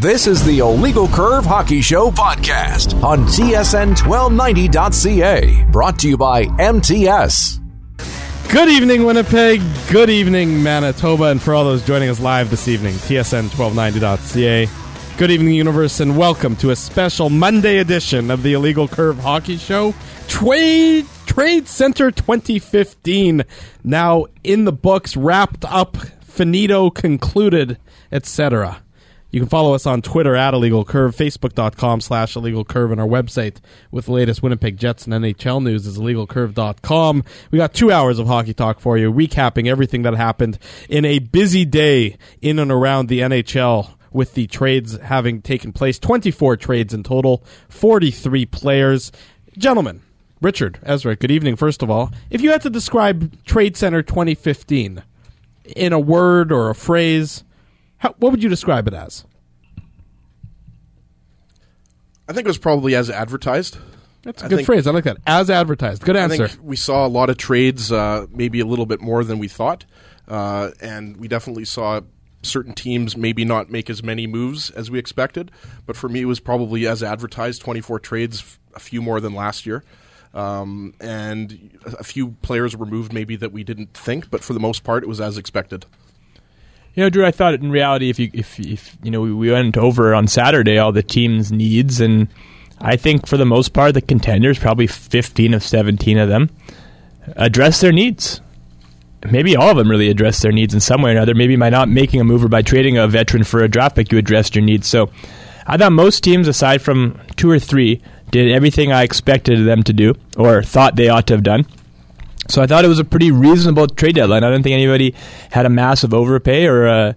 This is the Illegal Curve Hockey Show podcast on TSN1290.ca. Brought to you by MTS. Good evening, Winnipeg. Good evening, Manitoba. And for all those joining us live this evening, TSN1290.ca. Good evening, universe, and welcome to a special Monday edition of the Illegal Curve Hockey Show. Trade Center 2015 now in the books, wrapped up, finito, concluded, etc. You can follow us on Twitter at Illegal Curve, Facebook.com/Illegal Curve, and our website with the latest Winnipeg Jets and NHL news is IllegalCurve.com. We got 2 hours of hockey talk for you, recapping everything that happened in a busy day in and around the NHL with the trades having taken place. 24 trades in total, 43 players. Gentlemen, Richard, Ezra, good evening, first of all. If you had to describe Trade Center 2015 in a word or a phrase, what would you describe it as? I think it was probably as advertised. That's a good phrase. I like that. As advertised. Good answer. I think we saw a lot of trades, maybe a little bit more than we thought. And we definitely saw certain teams maybe not make as many moves as we expected. But for me, it was probably as advertised, 24 trades, a few more than last year. And a few players were moved maybe that we didn't think. But for the most part, it was as expected. You know, Drew, I thought in reality, if you know, we went over on Saturday all the team's needs, and I think for the most part, the contenders, probably 15 of 17 of them, address their needs. Maybe all of them really address their needs in some way or another. Maybe by not making a move or by trading a veteran for a draft pick, you addressed your needs. So I thought most teams, aside from 2 or 3, did everything I expected them to do or thought they ought to have done. So I thought it was a pretty reasonable trade deadline. I don't think anybody had a massive overpay or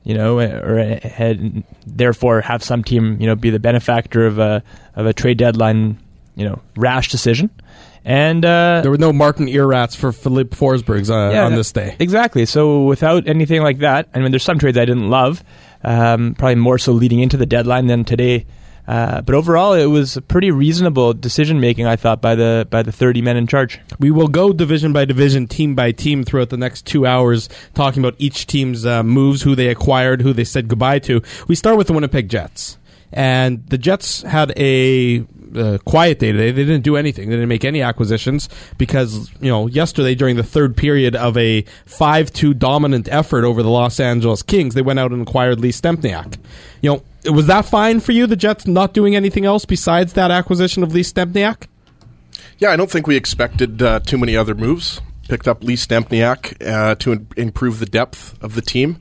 had therefore have some team, be the benefactor of a trade deadline, rash decision. And there were no Martin Earrats for Philippe Forsbergs on this day. Exactly. So without anything like that, I mean, there's some trades I didn't love, probably more so leading into the deadline than today. But overall, it was a pretty reasonable decision-making, I thought, by the 30 men in charge. We will go division by division, team by team throughout the next 2 hours, talking about each team's moves, who they acquired, who they said goodbye to. We start with the Winnipeg Jets. And the Jets had a quiet day today. They didn't do anything. They didn't make any acquisitions because, yesterday during the third period of a 5-2 dominant effort over the Los Angeles Kings, they went out and acquired Lee Stempniak. Was that fine for you, the Jets not doing anything else besides that acquisition of Lee Stempniak? Yeah, I don't think we expected too many other moves. Picked up Lee Stempniak to improve the depth of the team.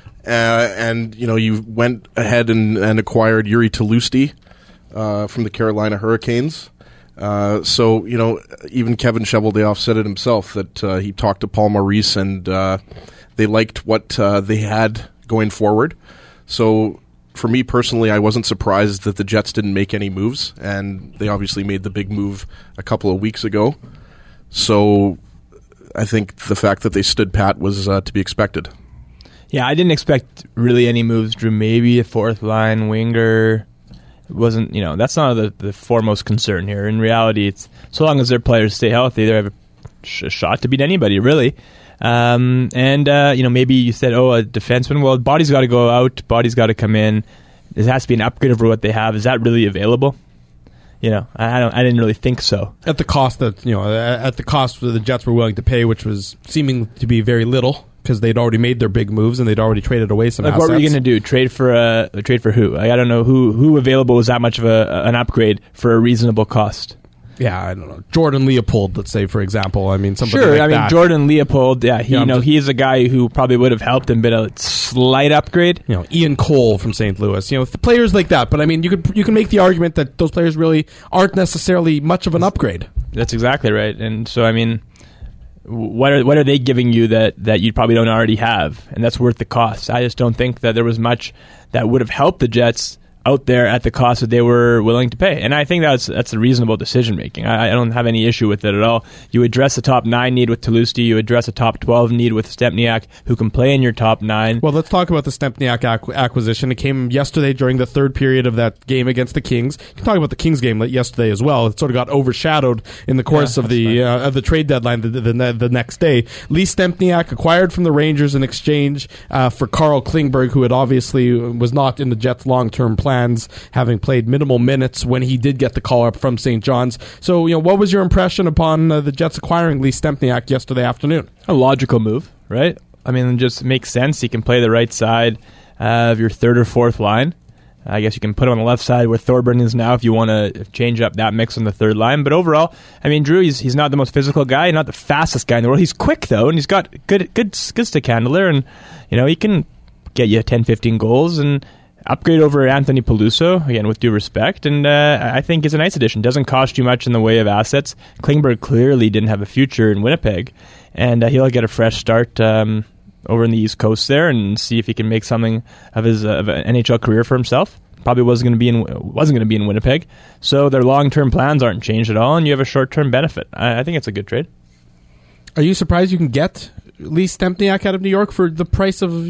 And you went ahead and acquired Yuri Tlusty from the Carolina Hurricanes. So even Kevin Cheveldayoff said it himself that he talked to Paul Maurice and they liked what they had going forward. So for me personally, I wasn't surprised that the Jets didn't make any moves, and they obviously made the big move a couple of weeks ago. So I think the fact that they stood pat was to be expected. Yeah, I didn't expect really any moves, Drew. Maybe a fourth line winger. It wasn't, that's not the foremost concern here. In reality, it's so long as their players stay healthy, they have a shot to beat anybody, really. Maybe you said, a defenseman. Well, body's got to go out, body's got to come in. There has to be an upgrade over what they have. Is that really available? I didn't really think so. At the cost that the Jets were willing to pay, which was seeming to be very little, because they'd already made their big moves and they'd already traded away some assets. What were you going to do? Trade for who? I don't know who available was that much of an upgrade for a reasonable cost. Yeah, I don't know. Jordan Leopold, let's say, for example. I mean, somebody sure. like that. Jordan Leopold. Yeah, he's a guy who probably would have helped and been a slight upgrade. Ian Cole from St. Louis. Players like that. But I mean, you can make the argument that those players really aren't necessarily much of an upgrade. That's exactly right. And so, I mean, what are they giving you that you probably don't already have, and that's worth the cost? I just don't think that there was much that would have helped the Jets out there at the cost that they were willing to pay. And I think that's a reasonable decision making. I don't have any issue with it at all. You address the top 9 need with Tulosti. You address a top 12 need with Stempniak, who can play in your top 9. Well, let's talk about the Stempniak acquisition. It came yesterday during the third period of that game against the Kings. You can talk about the Kings game yesterday as well. It sort of got overshadowed in the course of the trade deadline the next day. Lee Stempniak acquired from the Rangers in exchange for Carl Klingberg, who had obviously was not in the Jets' long-term plans, having played minimal minutes when he did get the call up from St. John's. So, what was your impression upon the Jets acquiring Lee Stempniak yesterday afternoon? A logical move, right? I mean, it just makes sense. He can play the right side of your third or fourth line. I guess you can put him on the left side where Thorburn is now if you want to change up that mix on the third line. But overall, I mean, Drew, he's not the most physical guy, not the fastest guy in the world. He's quick, though, and he's got good stick handler, and he can get you 10, 15 goals and upgrade over Anthony Peluso, again, with due respect, and I think is a nice addition. Doesn't cost you much in the way of assets. Klingberg clearly didn't have a future in Winnipeg, and he'll get a fresh start over in the East Coast there and see if he can make something of his of an NHL career for himself. Probably wasn't going to be in Winnipeg, so their long-term plans aren't changed at all, and you have a short-term benefit. I think it's a good trade. Are you surprised you can get Lee Stempniak out of New York for the price of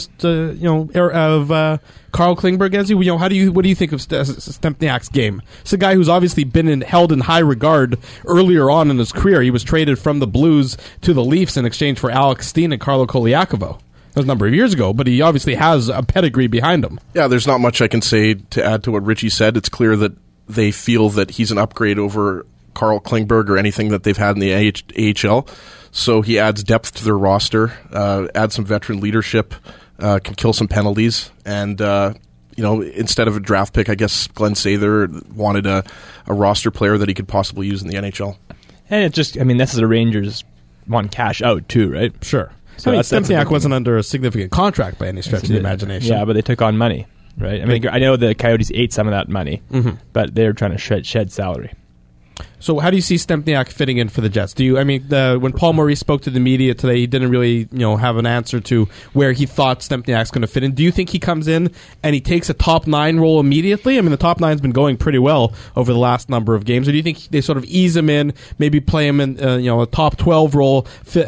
Carl Klingberg? As what do you think of Stempniak's game? It's a guy who's obviously been held in high regard earlier on in his career. He was traded from the Blues to the Leafs in exchange for Alex Steen and Carlo Koliakovo. That was a number of years ago, but he obviously has a pedigree behind him. Yeah, there's not much I can say to add to what Richie said. It's clear that they feel that he's an upgrade over Carl Klingberg or anything that they've had in the AHL. So he adds depth to their roster, adds some veteran leadership, can kill some penalties, and instead of a draft pick, I guess Glenn Sather wanted a roster player that he could possibly use in the NHL. And this is a Rangers want cash out too, right? Sure. So Stempniak wasn't under a significant contract by any stretch of the imagination. Yeah, but they took on money, right? I mean, I know the Coyotes ate some of that money, but they're trying to shed salary. So how do you see Stempniak fitting in for the Jets? When Paul Maurice spoke to the media today, he didn't really have an answer to where he thought Stempniak's going to fit in. Do you think he comes in and he takes a top 9 role immediately? I mean, the top 9's been going pretty well over the last number of games. Or do you think they sort of ease him in, maybe play him in a top 12 role,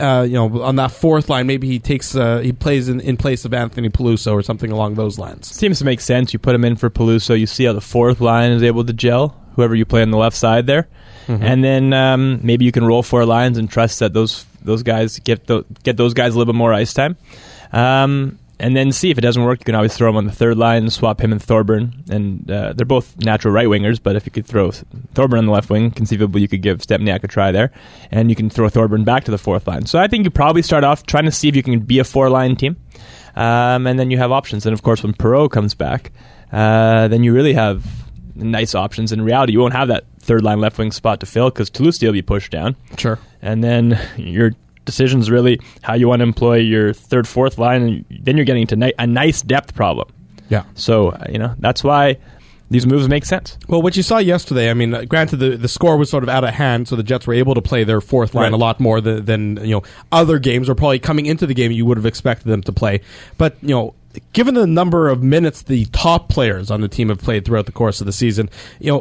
on that fourth line? Maybe he plays in place of Anthony Peluso or something along those lines. Seems to make sense. You put him in for Peluso. You see how the fourth line is able to gel. Whoever you play on the left side there. And then maybe you can roll 4 lines and trust that those guys get those guys a little bit more ice time. And then see if it doesn't work, you can always throw him on the third line and swap him and Thorburn. And they're both natural right wingers, but if you could throw Thorburn on the left wing, conceivably you could give Stempniak a try there, and you can throw Thorburn back to the fourth line. So I think you probably start off trying to see if you can be a 4-line team, and then you have options. And of course, when Perreault comes back, then you really have nice options. In reality, you won't have that third line left wing spot to fill because Tulosti will be pushed down. Sure. And then your decision's really how you want to employ your third, fourth line, and then you're getting into a nice depth problem. Yeah. So, that's why these moves make sense. Well, what you saw yesterday, I mean, granted the score was sort of out of hand, so the Jets were able to play their fourth line a lot more than other games, or probably coming into the game you would have expected them to play. But, given the number of minutes the top players on the team have played throughout the course of the season, is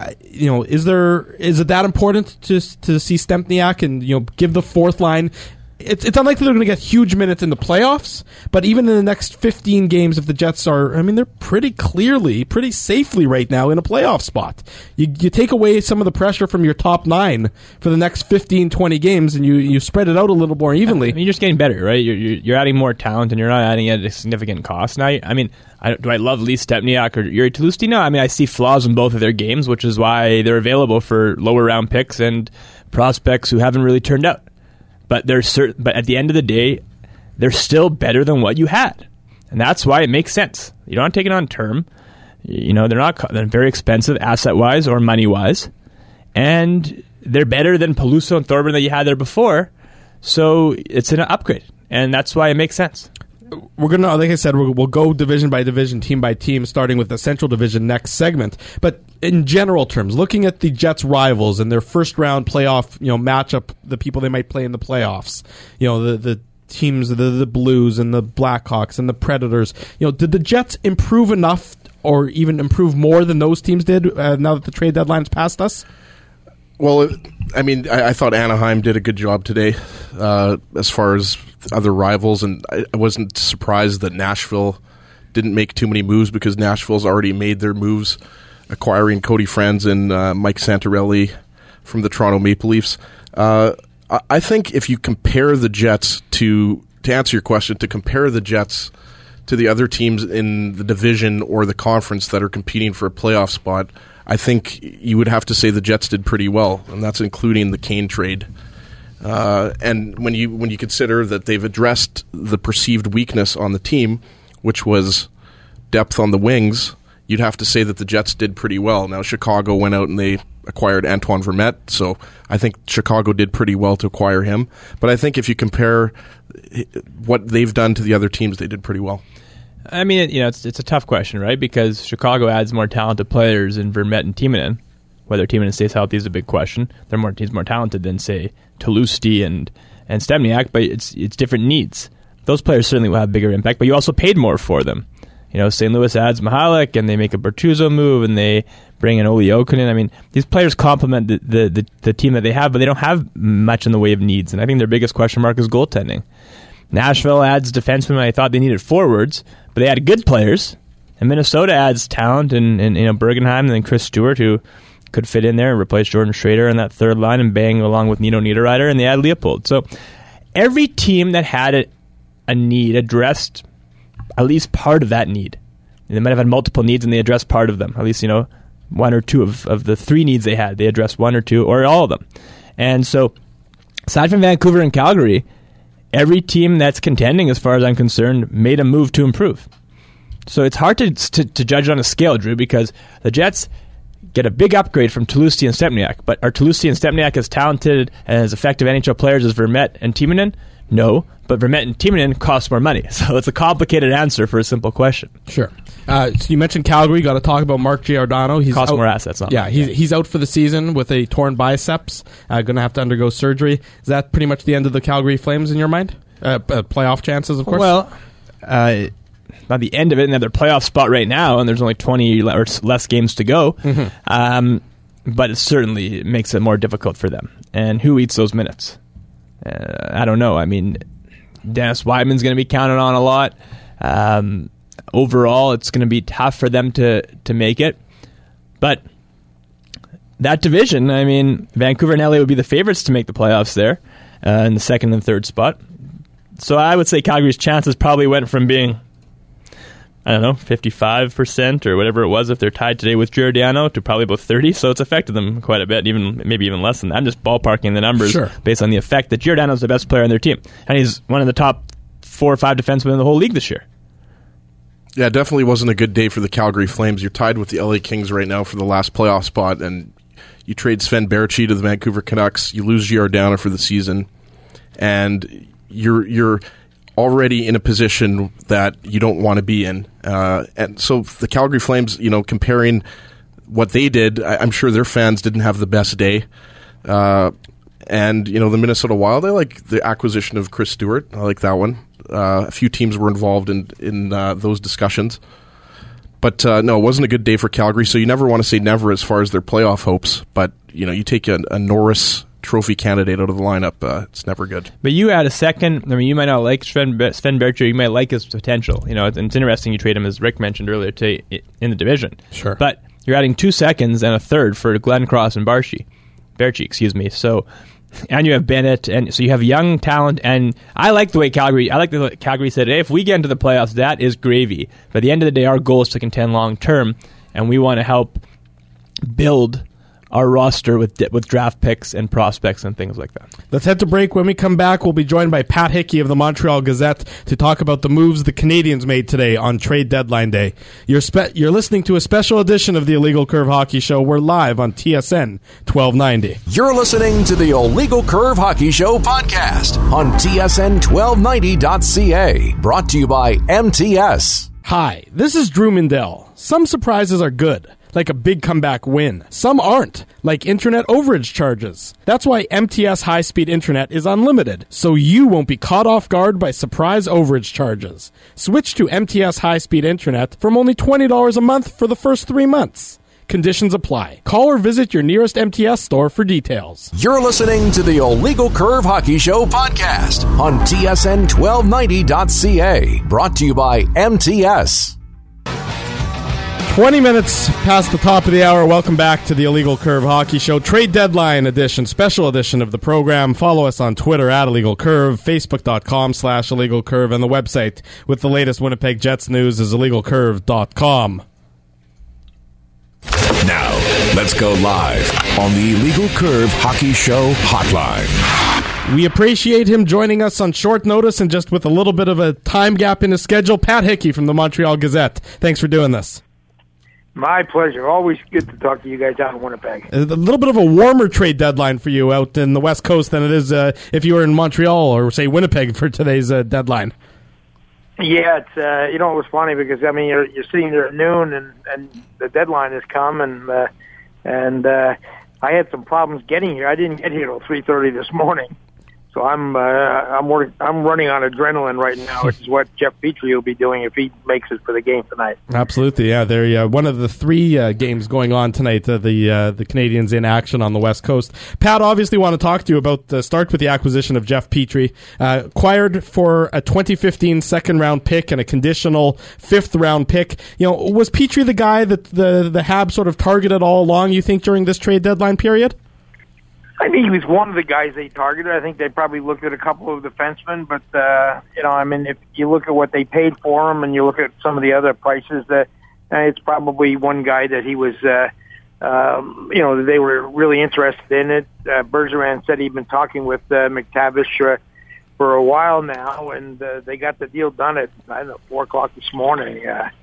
it that important to see Stempniak and give the fourth line? It's unlikely they're going to get huge minutes in the playoffs, but even in the next 15 games, if the Jets they're pretty safely right now in a playoff spot. You take away some of the pressure from your top 9 for the next 15, 20 games, and you spread it out a little more evenly. You're just getting better, right? You're adding more talent, and you're not adding it at a significant cost. Now, do I love Lee Stempniak or Yuri Tulosti? No, I see flaws in both of their games, which is why they're available for lower round picks and prospects who haven't really turned out. But but at the end of the day, they're still better than what you had, and that's why it makes sense. You don't take it on term. They're very expensive asset wise or money wise, and they're better than Peluso and Thorburn that you had there before. So it's an upgrade, and that's why it makes sense. We're going to, like I said, we'll go division by division, team by team, starting with the Central Division next segment. But in general terms, looking at the Jets' rivals and their first round playoff, matchup, the people they might play in the playoffs, the teams, the Blues and the Blackhawks and the Predators, did the Jets improve enough or even improve more than those teams did now that the trade deadline's passed us? Well, I mean, I thought Anaheim did a good job today as far as other rivals, and I wasn't surprised that Nashville didn't make too many moves because Nashville's already made their moves, acquiring Cody Franz and Mike Santorelli from the Toronto Maple Leafs. I think if you compare the Jets to answer your question, to compare the Jets to the other teams in the division or the conference that are competing for a playoff spot, I think you would have to say the Jets did pretty well, and that's including the Kane trade. And when you consider that they've addressed the perceived weakness on the team, which was depth on the wings, you'd have to say that the Jets did pretty well. Now, Chicago went out and they acquired Antoine Vermette, so I think Chicago did pretty well to acquire him. But I think if you compare what they've done to the other teams, they did pretty well. I mean, it's a tough question, right? Because Chicago adds more talented players in Vermette and Timonen. Whether Timonen stays healthy is a big question. He's more talented than, say, Toulouse and Stempniak, but it's different needs. Those players certainly will have bigger impact, but you also paid more for them. St. Louis adds Mihalik, and they make a Bertuzzo move, and they bring in Olli Jokinen. I mean, these players complement the team that they have, but they don't have much in the way of needs. And I think their biggest question mark is goaltending. Nashville adds defensemen. I thought they needed forwards, but they had good players. And Minnesota adds talent, and Bergenheim and then Chris Stewart, who could fit in there and replace Jordan Schrader on that third line and bang along with Nino Niederreiter, and they add Leopold. So every team that had a need addressed at least part of that need. And they might have had multiple needs, and they addressed part of them. At least, one or two of the three needs they had. They addressed one or two, or all of them. And so, aside from Vancouver and Calgary, every team that's contending, as far as I'm concerned, made a move to improve. So it's hard to judge on a scale, Drew, because the Jets get a big upgrade from Toulouse and Stempniak. But are Toulouse and Stempniak as talented and as effective NHL players as Vermette and Timonen? No, but Vermette and Timonen cost more money. So it's a complicated answer for a simple question. Sure. So you mentioned Calgary. Got to talk about Mark Giordano. He's cost more assets. He's out for the season with a torn biceps. Going to have to undergo surgery. Is that pretty much the end of the Calgary Flames in your mind? Playoff chances, of course. Well, not the end of it. And they're playoff spot right now, and there's only 20 or less games to go. Mm-hmm. But it certainly makes it more difficult for them. And who eats those minutes? I don't know. I mean, Dennis Wideman's going to be counted on a lot. Overall, it's going to be tough for them to make it. But that division, I mean, Vancouver and LA would be the favorites to make the playoffs there in the second and third spot. So I would say Calgary's chances probably went from being, 55% or whatever it was if they're tied today with Giordano to probably about 30%. So it's affected them quite a bit, maybe even less than that. I'm just ballparking the numbers based on the effect that Giordano's the best player on their team. And he's one of the top 4 or 5 defensemen in the whole league this year. Yeah, it definitely wasn't a good day for the Calgary Flames. You're tied with the LA Kings right now for the last playoff spot, and you trade Sven Baertschi to the Vancouver Canucks. You lose Giordano for the season, and you're already in a position that you don't want to be in. And so the Calgary Flames, comparing what they did, I'm sure their fans didn't have the best day. And, the Minnesota Wild, I like the acquisition of Chris Stewart. I like that one. A few teams were involved in those discussions. But, no, it wasn't a good day for Calgary, so you never want to say never as far as their playoff hopes. But, you take a Norris Trophy candidate out of the lineup, it's never good. But you add a second. I mean, you might not like Sven Baertschi. You might like his potential. It's interesting you trade him, as Rick mentioned earlier, in the division. Sure. But you're adding 2 seconds and a third for Glenn Cross and Baertschi. So, and you have Bennett, and so you have young talent. And I like the way Calgary said, hey, if we get into the playoffs, that is gravy. But at the end of the day, our goal is to contend long term, and we want to help build our roster with draft picks and prospects and things like that. Let's head to break. When we come back, we'll be joined by Pat Hickey of the Montreal Gazette to talk about the moves the Canadiens made today on trade deadline day. You're listening to a special edition of the Illegal Curve Hockey Show. We're live on TSN 1290. You're listening to the Illegal Curve Hockey Show podcast on TSN1290.ca. Brought to you by MTS. Hi, this is Drew Mindell. Some surprises are good, like a big comeback win. Some aren't, like internet overage charges. That's why MTS high-speed internet is unlimited, so you won't be caught off guard by surprise overage charges. Switch to MTS high-speed internet from only $20 a month for the first 3 months. Conditions apply. Call or visit your nearest MTS store for details. You're listening to the Illegal Curve Hockey Show podcast on TSN1290.ca. Brought to you by MTS. 20 minutes past the top of the hour. Welcome back to the Illegal Curve Hockey Show. Trade deadline edition, special edition of the program. Follow us on Twitter at Illegal Curve, Facebook.com/Illegal Curve, and the website with the latest Winnipeg Jets news is IllegalCurve.com. Now, let's go live on the Illegal Curve Hockey Show hotline. We appreciate him joining us on short notice and just with a little bit of a time gap in his schedule. Pat Hickey from the Montreal Gazette. Thanks for doing this. My pleasure. Always good to talk to you guys out in Winnipeg. A little bit of a warmer trade deadline for you out in the West Coast than it is if you were in Montreal or, say, Winnipeg for today's deadline. Yeah, it's it was funny because I mean you're sitting there at noon and the deadline has come and I had some problems getting here. I didn't get here till 3:30 this morning, so I'm running on adrenaline right now, which is what Jeff Petrie will be doing if he makes it for the game tonight. Absolutely, yeah. They're one of the three games going on tonight. The Canadians in action on the West Coast. Pat, obviously, want to talk to you about start with the acquisition of Jeff Petrie, acquired for a 2015 second-round pick and a conditional fifth-round pick. Was Petrie the guy that the Habs sort of targeted all along? You think during this trade deadline period? I think he was one of the guys they targeted. I think they probably looked at a couple of defensemen, but if you look at what they paid for him and you look at some of the other prices, it's probably one guy that he was, they were really interested in it. Bergeron said he'd been talking with McTavish for a while now, and they got the deal done at 4:00 this morning. It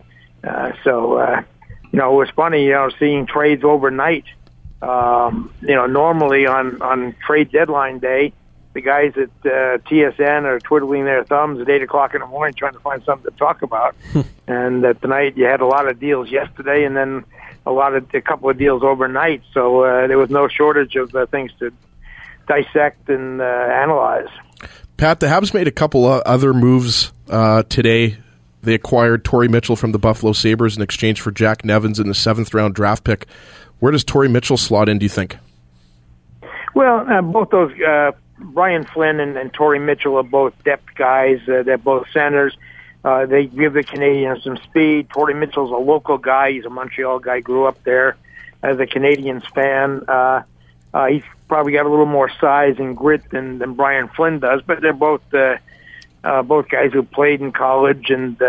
was funny, seeing trades overnight. Normally on trade deadline day, the guys at TSN are twiddling their thumbs at 8:00 in the morning trying to find something to talk about. And tonight you had a lot of deals yesterday, and then a couple of deals overnight. So there was no shortage of things to dissect and analyze. Pat, the Habs made a couple other moves today. They acquired Torrey Mitchell from the Buffalo Sabres in exchange for Jack Nevins in the 7th-round draft pick. Where does Torrey Mitchell slot in, do you think? Well, both those, Brian Flynn and Torrey Mitchell are both depth guys. They're both centers. They give the Canadians some speed. Torrey Mitchell's a local guy. He's a Montreal guy, grew up there as a Canadians fan. He's probably got a little more size and grit than Brian Flynn does, but they're both guys who played in college and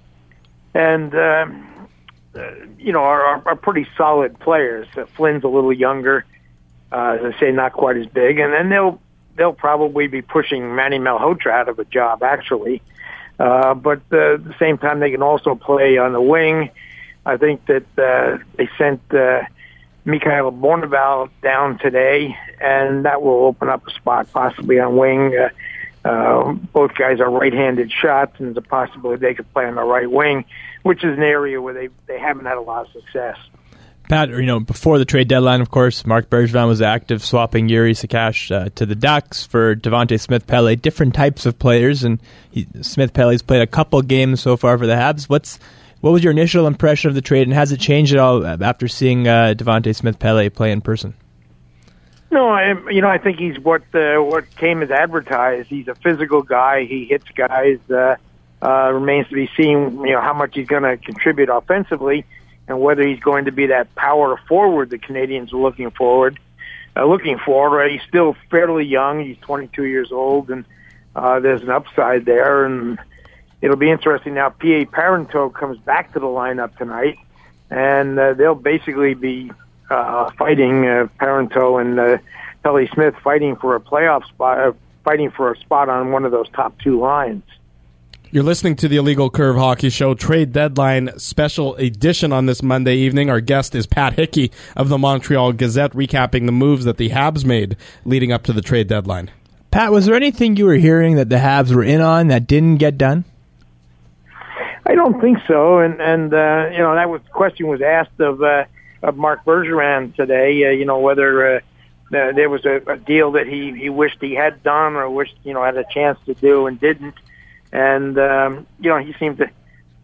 are pretty solid players. Flynn's a little younger, as I say, not quite as big, and then they'll probably be pushing Manny Malhotra out of a job, actually. But at the same time, they can also play on the wing. I think that they sent Mikhail Bourneval down today, and that will open up a spot possibly on wing. Both guys are right-handed shots, and there's a possibility they could play on the right wing, which is an area where they haven't had a lot of success. Pat, before the trade deadline, of course, Marc Bergevin was active, swapping Yuri Sakash to the Ducks for Devontae Smith-Pelly, different types of players, and Smith-Pelly's played a couple games so far for the Habs. What was your initial impression of the trade, and has it changed at all after seeing Devontae Smith-Pelly play in person? No, I think he's what came as advertised. He's a physical guy. He hits guys. Remains to be seen, how much he's going to contribute offensively, and whether he's going to be that power forward the Canadians are looking for. He's still fairly young. He's 22 years old, and there's an upside there. And it'll be interesting now. P.A. Parenteau comes back to the lineup tonight, and they'll basically be fighting Parenteau and Pelly Smith fighting for a playoff spot, fighting for a spot on one of those top two lines. You're listening to the Illegal Curve Hockey Show trade deadline special edition on this Monday evening. Our guest is Pat Hickey of the Montreal Gazette, recapping the moves that the Habs made leading up to the trade deadline. Pat, was there anything you were hearing that the Habs were in on that didn't get done? I don't think so, and that question was asked of Marc Bergevin today. Whether there was a deal that he wished he had done or wished had a chance to do and didn't, and he seemed to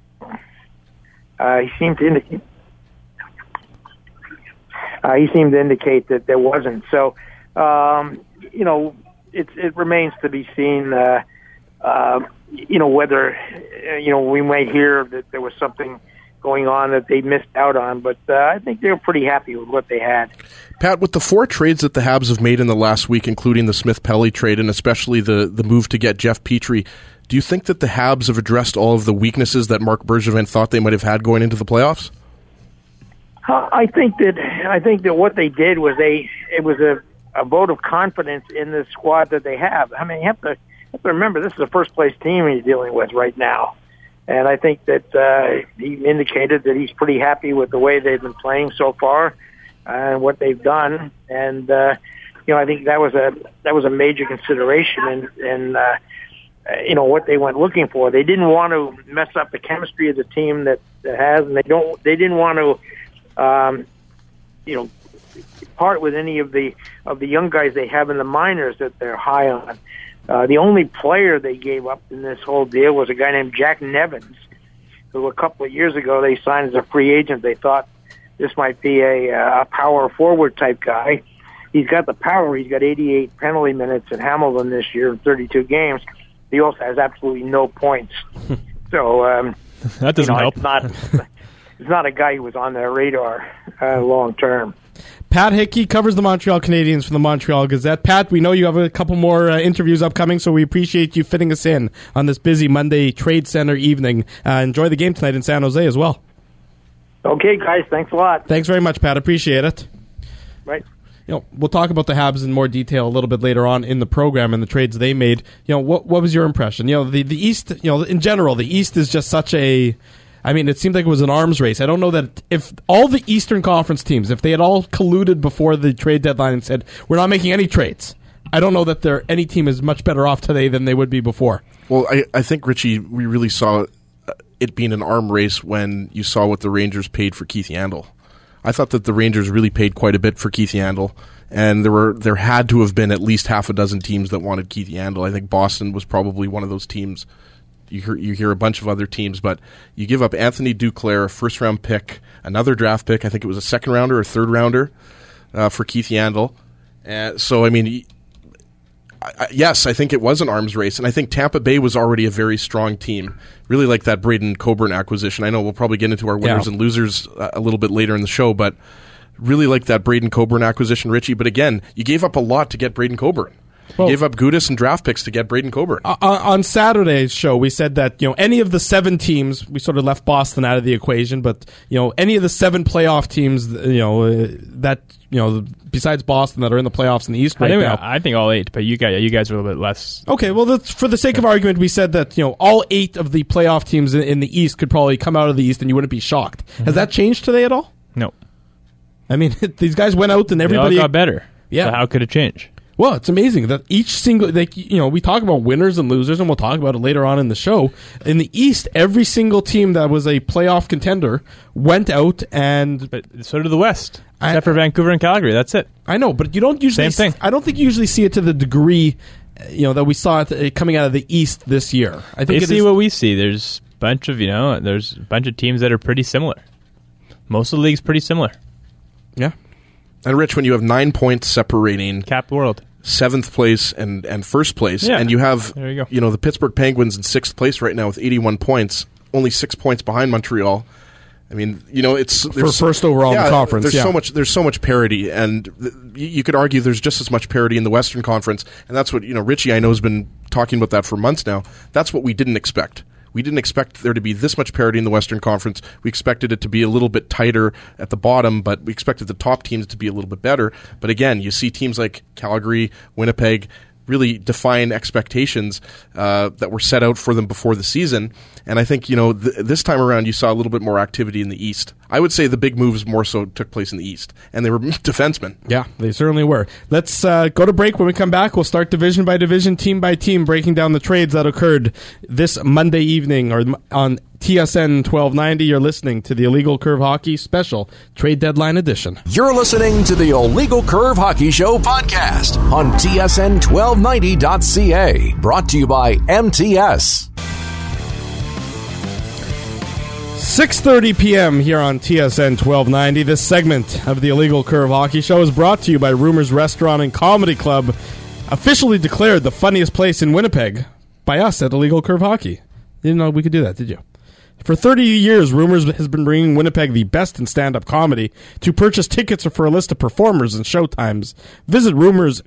indicate that there wasn't. So it remains to be seen. Whether we might hear that there was something going on that they missed out on, but I think they were pretty happy with what they had. Pat, with the 4 trades that the Habs have made in the last week, including the Smith-Pelly trade and especially the move to get Jeff Petrie, do you think that the Habs have addressed all of the weaknesses that Marc Bergevin thought they might have had going into the playoffs? I think that what they did was it was a vote of confidence in the squad that they have. I mean, you have to remember, this is a first-place team he's dealing with right now. And I think that he indicated that he's pretty happy with the way they've been playing so far and what they've done. And I think that was a major consideration in what they went looking for. They didn't want to mess up the chemistry of the team that has, and they didn't want to part with any of the young guys they have in the minors that they're high on. The only player they gave up in this whole deal was a guy named Jack Nevins, who a couple of years ago they signed as a free agent. They thought this might be a power forward type guy. He's got the power. He's got 88 penalty minutes in Hamilton this year in 32 games. He also has absolutely no points. So that doesn't help. It's not a guy who was on their radar long term. Pat Hickey covers the Montreal Canadiens for the Montreal Gazette. Pat, we know you have a couple more interviews upcoming, so we appreciate you fitting us in on this busy Monday Trade Center evening. Enjoy the game tonight in San Jose as well. Okay, guys. Thanks a lot. Thanks very much, Pat. Appreciate it. Right. We'll talk about the Habs in more detail a little bit later on in the program and the trades they made. What was your impression? The East, in general, the East is just such a... I mean, it seemed like it was an arms race. I don't know that if all the Eastern Conference teams, if they had all colluded before the trade deadline and said, we're not making any trades, I don't know that any team is much better off today than they would be before. Well, I think, Richie, we really saw it being an arm race when you saw what the Rangers paid for Keith Yandle. I thought that the Rangers really paid quite a bit for Keith Yandle, and there had to have been at least half a dozen teams that wanted Keith Yandle. I think Boston was probably one of those teams. You hear a bunch of other teams, but you give up Anthony Duclair, a first-round pick, another draft pick, I think it was a second-rounder or third-rounder for Keith Yandle. So, I mean, yes, I think it was an arms race, and I think Tampa Bay was already a very strong team. Really like that Braden Coburn acquisition. I know we'll probably get into our winners and losers a little bit later in the show, but really like that Braden Coburn acquisition, Richie. But again, you gave up a lot to get Braden Coburn. Well, gave up Gudas and draft picks to get Braden Coburn. On Saturday's show, we said that any of the 7 teams, we sort of left Boston out of the equation, but any of the 7 playoff teams, that besides Boston that are in the playoffs in the East now. I think all 8, but you guys are a little bit less. Okay, well, for the sake of argument, we said that all 8 of the playoff teams in the East could probably come out of the East, and you wouldn't be shocked. Mm-hmm. Has that changed today at all? No. I mean, these guys went out and everybody all got better. Yeah. So how could it change? Well, it's amazing that each single, we talk about winners and losers, and we'll talk about it later on in the show. In the East, every single team that was a playoff contender went out, but so did the West, except for Vancouver and Calgary. That's it. I know, but you don't usually. Same thing. I don't think you usually see it to the degree, that we saw it coming out of the East this year. I think what we see. There's a bunch of teams that are pretty similar. Most of the league's pretty similar. Yeah. And Rich, when you have 9 points separating Cap World 7th place and first place, and you have the Pittsburgh Penguins in 6th place right now with 81 points, only 6 points behind Montreal. I mean, it's for first overall in the conference. There's so much parity, and you could argue there's just as much parity in the Western Conference, and that's what Richie I know has been talking about that for months now. That's what we didn't expect. We didn't expect there to be this much parity in the Western Conference. We expected it to be a little bit tighter at the bottom, but we expected the top teams to be a little bit better. But again, you see teams like Calgary, Winnipeg really define expectations that were set out for them before the season. And I think, this time around you saw a little bit more activity in the East. I would say the big moves more so took place in the East, and they were defensemen. Yeah, they certainly were. Let's go to break. When we come back, we'll start division by division, team by team, breaking down the trades that occurred this Monday evening or on TSN 1290. You're listening to the Illegal Curve Hockey Special Trade Deadline Edition. You're listening to the Illegal Curve Hockey Show podcast on TSN1290.ca. Brought to you by MTS. 6:30 p.m. here on TSN 1290. This segment of the Illegal Curve Hockey Show is brought to you by Rumors Restaurant and Comedy Club, officially declared the funniest place in Winnipeg by us at Illegal Curve Hockey. Didn't know we could do that, did you? For 30 years, Rumors has been bringing Winnipeg the best in stand-up comedy. To purchase tickets or for a list of performers and showtimes, visit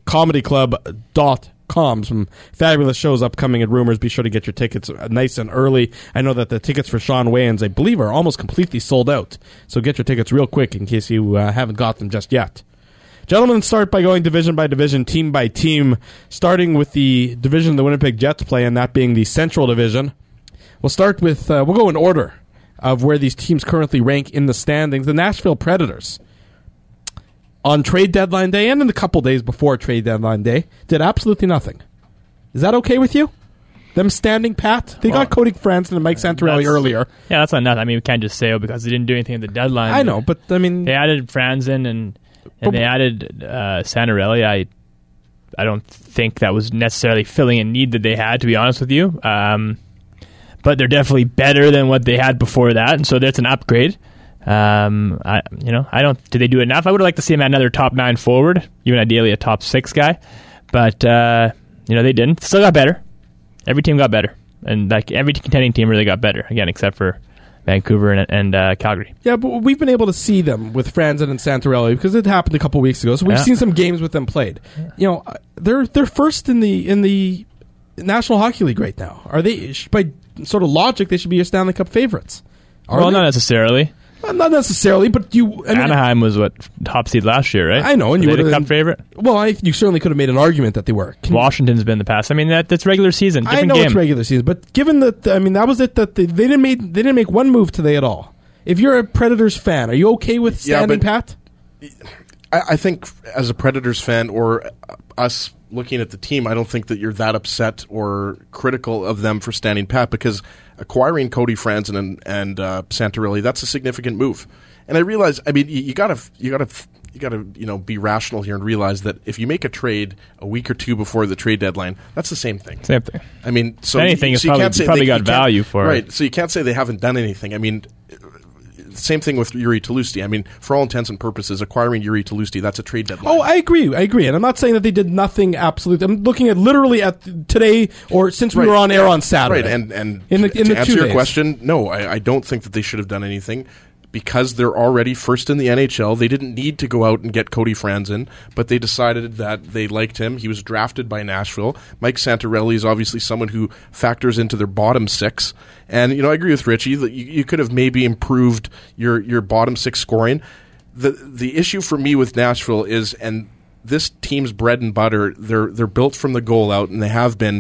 rumorscomedyclub.com. Some fabulous shows upcoming at Rumors. Be sure to get your tickets nice and early. I know that the tickets for Sean Wayans, I believe, are almost completely sold out. So get your tickets real quick in case you haven't got them just yet. Gentlemen, start by going division by division, team by team, starting with the division the Winnipeg Jets play, and that being the Central Division. We'll start with, we'll go in order of where these teams currently rank in the standings. The Nashville Predators, on trade deadline day and in the couple days before trade deadline day, did absolutely nothing. Is that okay with you? Them standing pat? They got Cody Franson and Mike Santorelli earlier. Yeah, that's not nothing. I mean, we can't just say, because they didn't do anything at the deadline. I know, but I mean... They added Franson and they added Santorelli. I don't think that was necessarily filling a need that they had, to be honest with you. But they're definitely better than what they had before that, and so that's an upgrade. I don't. Did they do enough? I would have liked to see them at another top 9 forward, even ideally a top 6 guy. But they didn't. Still got better. Every team got better, and like every contending team really got better. Again, except for Vancouver and Calgary. Yeah, but we've been able to see them with Franzen and Santorelli because it happened a couple weeks ago. So we've seen some games with them played. You know, they're first in the National Hockey League right now. Are they, by sort of logic, they should be your Stanley Cup favorites? Not necessarily. Not necessarily, but Anaheim was top seed last year, right? I know, and you were the Cup favorite. Well, you certainly could have made an argument that they were. Washington's been the past. I mean, that's regular season. Different I know game. It's regular season, but given that, that was it. That they didn't make one move today at all. If you're a Predators fan, are you okay with standing pat? I think as a Predators fan or us looking at the team, I don't think that you're that upset or critical of them for standing pat, because acquiring Cody Franson and Santorelli, that's a significant move. And I realize, I mean, you gotta be rational here and realize that if you make a trade a week or two before the trade deadline, that's the same thing. Same thing. I mean, so anything is probably got value for it. Right. So you can't say they haven't done anything. I mean, same thing with Yuri Tolusti. I mean, for all intents and purposes, acquiring Yuri Tolusti, that's a trade deadline. Oh, I agree. And I'm not saying that they did nothing absolute. I'm looking at literally at today or since we were on air on Saturday. Right, and to answer your question, no, I don't think that they should have done anything. Because they're already first in the NHL, they didn't need to go out and get Cody Franson, but they decided that they liked him. He was drafted by Nashville. Mike Santorelli is obviously someone who factors into their bottom 6. And, I agree with Richie that you could have maybe improved your bottom 6 scoring. The issue for me with Nashville is, and this team's bread and butter, they're built from the goal out, and they have been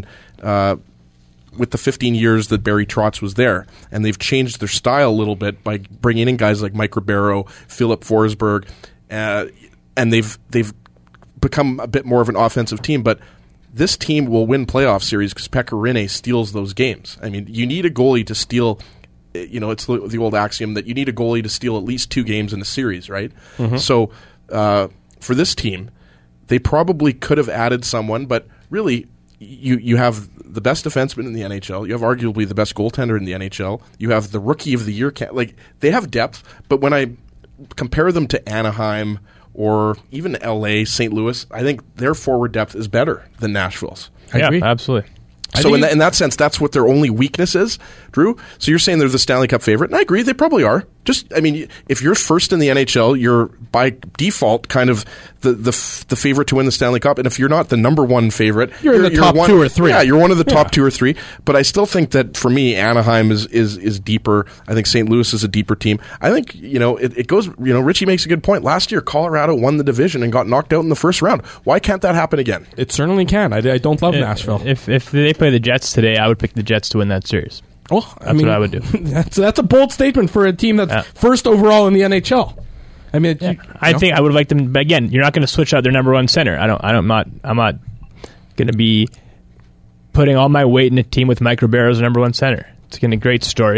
with the 15 years that Barry Trotz was there. And they've changed their style a little bit by bringing in guys like Mike Ribeiro, Philip Forsberg, and they've become a bit more of an offensive team. But this team will win playoff series because Pekka Rinne steals those games. I mean, you need a goalie to steal. It's the old axiom that you need a goalie to steal at least 2 games in a series, right? Mm-hmm. So for this team, they probably could have added someone, but really, you have the best defenseman in the NHL. You have arguably the best goaltender in the NHL. You have the Rookie of the Year. They have depth, but when I compare them to Anaheim or even LA, St. Louis, I think their forward depth is better than Nashville's. I agree. Absolutely. So in that sense, that's what their only weakness is, Drew. So you're saying they're the Stanley Cup favorite, and I agree, they probably are. If you're first in the NHL, you're by default kind of the favorite to win the Stanley Cup. And if you're not the number 1 favorite, you're in the top 2 or 3. Yeah, you're one of the top 2 or 3. But I still think that for me, Anaheim is deeper. I think St. Louis is a deeper team. I think it goes. Richie makes a good point. Last year, Colorado won the division and got knocked out in the first round. Why can't that happen again? It certainly can. I don't love Nashville. If they play the Jets today, I would pick the Jets to win that series. Well, that's what I would do. That's a bold statement for a team that's first overall in the NHL. I mean, I think I would have liked them. But again, you're not going to switch out their number 1 center. I'm not going to be putting all my weight in a team with Mike Ribeiro as a number 1 center. It's a great story.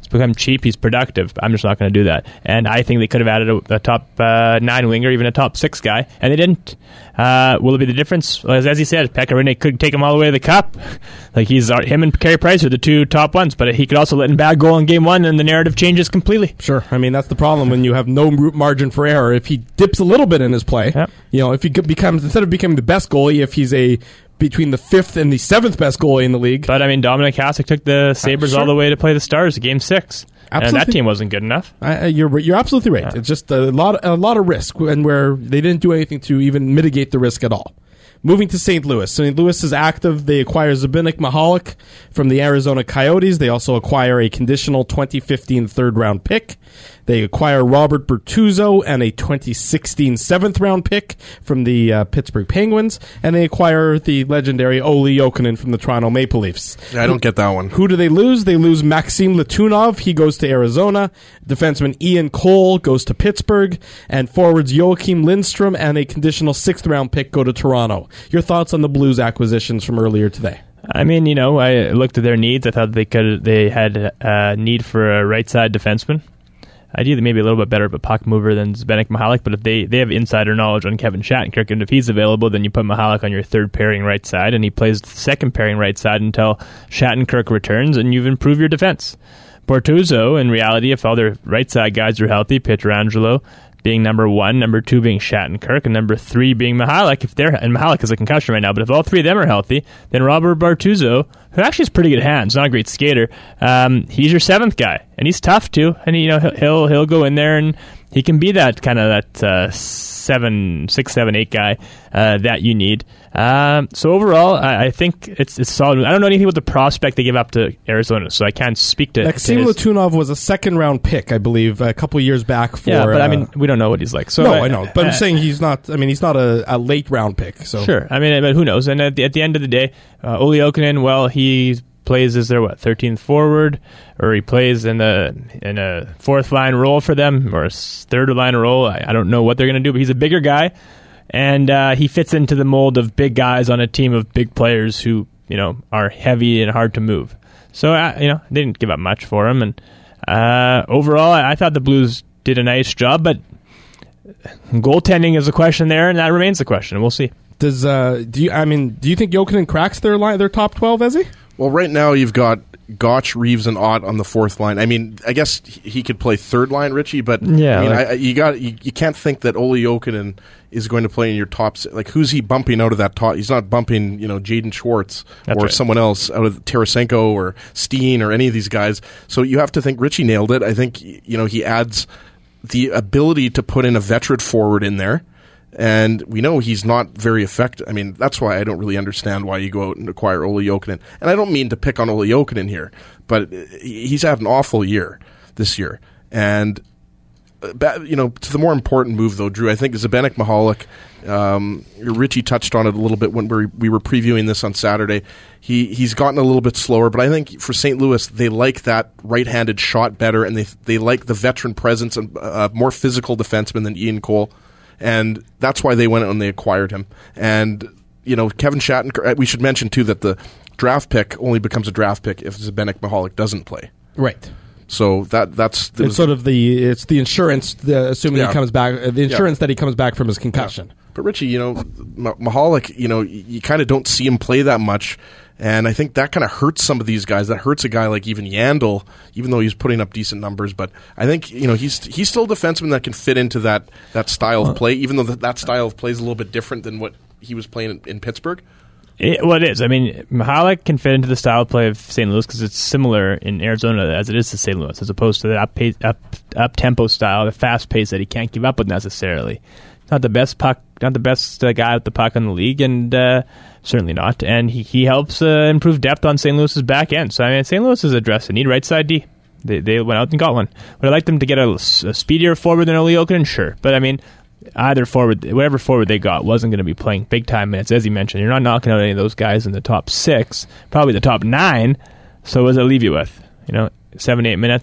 He's become cheap. He's productive. I'm just not going to do that. And I think they could have added a top 9 winger, even a top 6 guy, and they didn't. Will it be the difference? Well, as he said, Pekka Rinne could take him all the way to the cup. Like him and Carey Price are the 2 top ones, but he could also let in bad goal in game 1, and the narrative changes completely. Sure. I mean, that's the problem when you have no margin for error. If he dips a little bit in his play, if he becomes, instead of becoming the best goalie, if he's between the 5th and the 7th best goalie in the league. But I mean, Dominic Hasek took the Sabres all the way to play the Stars at game 6. Absolutely. And that team wasn't good enough. You're absolutely right. It's just a lot of risk, and where they didn't do anything to even mitigate the risk at all. Moving to St. Louis. St. Louis is active. They acquire Zbigniew Michalek from the Arizona Coyotes. They also acquire a conditional 2015 third-round pick. They acquire Robert Bertuzzo and a 2016 seventh-round pick from the Pittsburgh Penguins. And they acquire the legendary Olli Jokinen from the Toronto Maple Leafs. I don't get that one. Who do they lose? They lose Maxim Letunov. He goes to Arizona. Defenseman Ian Cole goes to Pittsburgh. And forwards Joachim Lindstrom and a conditional 6th-round pick go to Toronto. Your thoughts on the Blues acquisitions from earlier today? I mean, I looked at their needs. I thought they had a need for a right-side defenseman. Ideally, maybe a little bit better of a puck mover than Zbigniew Michalek, but if they have insider knowledge on Kevin Shattenkirk, and if he's available, then you put Michalek on your third pairing right side, and he plays the second pairing right side until Shattenkirk returns, and you've improved your defense. Bortuzzo, in reality, if all their right side guys are healthy, Pietrangelo being number 1, number 2 being Shattenkirk, and number 3 being Michalek. And Michalek is a concussion right now, but if all 3 of them are healthy, then Robert Bortuzzo, who actually has pretty good hands, not a great skater, he's your 7th guy, and he's tough too. And he'll go in there and he can be that kind of that 6, 7, 8 guy that you need. So overall, I think it's solid. I don't know anything about the prospect they give up to Arizona, so I can't speak to. Maxim Letunov was a 2nd-round pick, I believe, a couple years back. But I mean, we don't know what he's like. So no, I know, but I'm saying he's not. I mean, he's not a late-round pick. So sure, I mean, but who knows? And at the end of the day, Olli Jokinen, well, he plays as their 13th forward, or he plays in a 4th line role for them, or a 3rd line role. I don't know what they're going to do, but he's a bigger guy, and he fits into the mold of big guys on a team of big players who are heavy and hard to move. So they didn't give up much for him, and overall, I thought the Blues did a nice job, but goaltending is a question there, and that remains a question. We'll see. Do you think Jokinen cracks their top 12, Ezzy? Well, right now you've got Gotch, Reeves, and Ott on the 4th line. I mean, I guess he could play 3rd line, Richie, but you can't think that Olli Jokinen is going to play in your top. Like, who's he bumping out of that top? He's not bumping, Jaden Schwartz someone else out of Tarasenko or Steen or any of these guys. So you have to think Richie nailed it. I think he adds the ability to put in a veteran forward in there. And we know he's not very effective. I mean, that's why I don't really understand why you go out and acquire Olli Jokinen. And I don't mean to pick on Olli Jokinen here, but he's had an awful year this year. And, to the more important move, though, Drew, I think Zbigniew Michalek, Richie touched on it a little bit when we were previewing this on Saturday. He's gotten a little bit slower, but I think for St. Louis, they like that right-handed shot better, and they like the veteran presence and more physical defenseman than Ian Cole. And that's why they went out and they acquired him. And, Kevin Shattenkirk, we should mention, too, that the draft pick only becomes a draft pick if Zbigniew Michalek doesn't play. Right. So that's... It's sort of the insurance, assuming he comes back, the insurance that he comes back from his concussion. Yeah. But, Richie, Michalek, you kind of don't see him play that much. And I think that kind of hurts some of these guys. That hurts a guy like even Yandel, even though he's putting up decent numbers. But I think he's still a defenseman that can fit into that style of play, even though that style of play is a little bit different than what he was playing in Pittsburgh. It is. I mean, Michalek can fit into the style of play of St. Louis because it's similar in Arizona as it is to St. Louis, as opposed to the up-tempo style, the fast pace that he can't keep up with necessarily. Not the best guy with the puck in the league, and certainly not. And he helps improve depth on St. Louis's back end. So, I mean, St. Louis has addressed a need right side D. They went out and got one. Would I like them to get a speedier forward than Olli Jokinen? Sure. But, I mean, either forward, whatever forward they got wasn't going to be playing big-time minutes. As you mentioned, you're not knocking out any of those guys in the top 6, probably the top 9. So what does it leave you with? 7-8 minutes?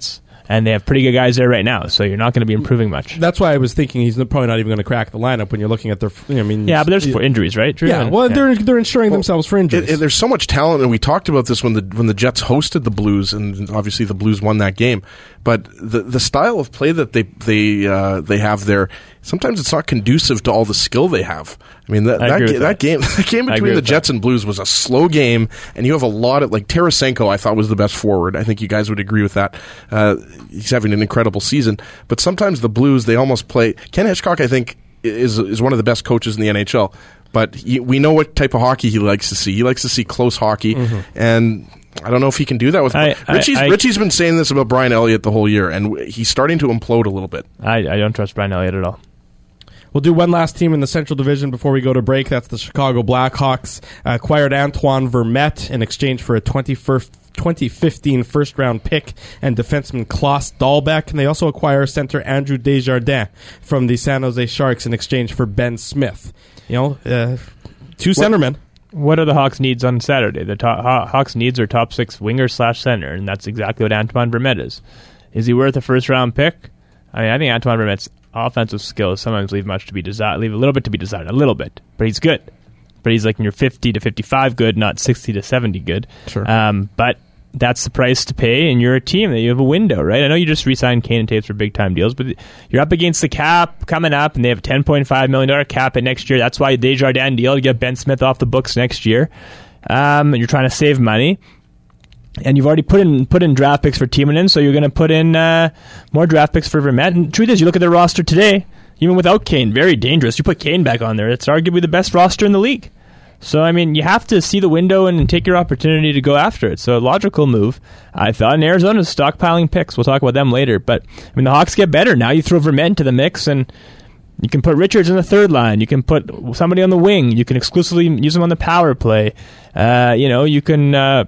and they have pretty good guys there right now. So you're not going to be improving much. That's why I was thinking he's probably not even going to crack the lineup when you're looking at their. Yeah, but there's injuries, right? Drew? Yeah, well, they're insuring themselves for injuries. There's so much talent, and we talked about this when the Jets hosted the Blues, and obviously the Blues won that game. But the style of play that they have there, sometimes it's not conducive to all the skill they have. I mean, that game between the Jets and Blues was a slow game, and you have a lot of, like, Tarasenko, I thought was the best forward. I think you guys would agree with that. He's having an incredible season. But sometimes the Blues, they almost play. Ken Hitchcock, I think, is one of the best coaches in the NHL. But we know what type of hockey he likes to see. He likes to see close hockey, and I don't know if he can do that with Richie's been saying this about Brian Elliott the whole year, and he's starting to implode a little bit. I don't trust Brian Elliott at all. We'll do one last team in the Central Division before we go to break. That's the Chicago Blackhawks. Acquired Antoine Vermette in exchange for a 2015 first-round pick and defenseman Klaus Dahlbeck. And they also acquire center Andrew Desjardins from the San Jose Sharks in exchange for Ben Smith. Two centermen. What are the Hawks' needs on Saturday? The Hawks' needs are top 6 winger/center, and that's exactly what Antoine Vermette is. Is he worth a first-round pick? I think Antoine Vermette's offensive skills sometimes leave a little bit to be desired, but he's good. But he's like in your 50 to 55 good, not 60 to 70 good. Sure. But that's the price to pay, and you're a team that you have a window, right? I know you just re-signed Kane and Taves for big-time deals, but you're up against the cap coming up, and they have a $10.5 million cap at next year. That's why Desjardins deal to get Ben Smith off the books next year. And you're trying to save money. And you've already put in draft picks for Timonen, so you're going to put in more draft picks for Vermette. And the truth is, you look at their roster today, even without Kane, very dangerous. You put Kane back on there, it's arguably the best roster in the league. So, I mean, you have to see the window and take your opportunity to go after it. So, a logical move. I thought in Arizona's stockpiling picks. We'll talk about them later. But, I mean, the Hawks get better. Now you throw Vermette into the mix, and you can put Richards in the third line. You can put somebody on the wing. You can exclusively use them on the power play. You can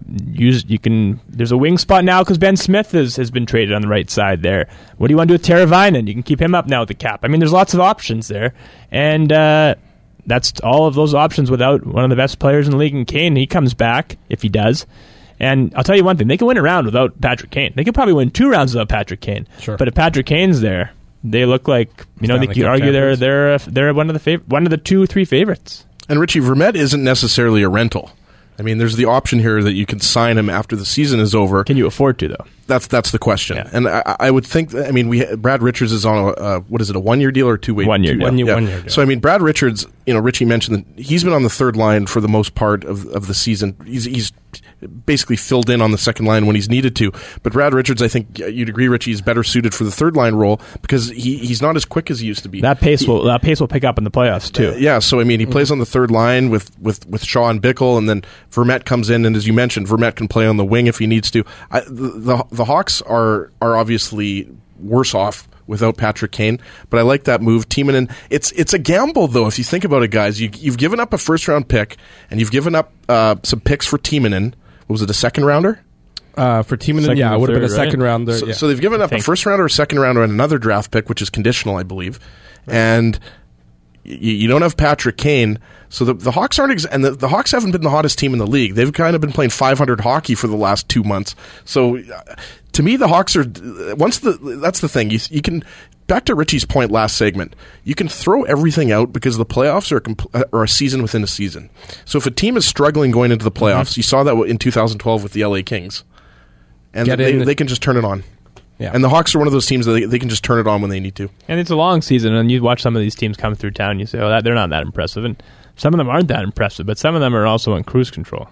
there's a wing spot now because Ben Smith has been traded on the right side there. What do you want to do with Teravainen? You can keep him up now with the cap. I mean, there's lots of options there. And that's all of those options without one of the best players in the league. And Kane, he comes back, if he does. And I'll tell you one thing, they can win a round without Patrick Kane. They could probably win 2 rounds without Patrick Kane. Sure. But if Patrick Kane's there, they look like, you could argue they're one of the 2-3 favorites. And Richie, Vermette isn't necessarily a rental. I mean, there's the option here that you can sign him after the season is over. Can you afford to, though? That's the question. Yeah. And I would think, Brad Richards is on a 1-year deal or 2-way? 1 year deal. 1 year deal. So, I mean, Brad Richards, Richie mentioned that he's been on the third line for the most part of the season. He's basically filled in on the second line when he's needed to. But Brad Richards, I think you'd agree, Richie, is better suited for the third line role because he's not as quick as he used to be. That pace will pick up in the playoffs too. Yeah, so I mean, he plays on the third line with Shaw and Bickle, and then Vermette comes in, and as you mentioned, Vermette can play on the wing if he needs to. The Hawks are obviously worse off without Patrick Kane, but I like that move. Timonen, it's a gamble though. If you think about it, guys, you've given up a first round pick, and you've given up some picks for Timonen. What was it, a second rounder? For Timonen, it would have been a second rounder. So they've given up a first rounder, a second rounder, and another draft pick, which is conditional, I believe. Right. And you don't have Patrick Kane, so the Hawks aren't, and the Hawks haven't been the hottest team in the league. They've kind of been playing 500 hockey for the last 2 months. So to me, the Hawks are that's the thing. You can. Back to Richie's point last segment, you can throw everything out because the playoffs are a season within a season. So if a team is struggling going into the playoffs, you saw that in 2012 with the LA Kings, and they can just turn it on. Yeah. And the Hawks are one of those teams that they can just turn it on when they need to. And it's a long season, and you watch some of these teams come through town, and you say, they're not that impressive. And some of them aren't that impressive, but some of them are also on cruise control.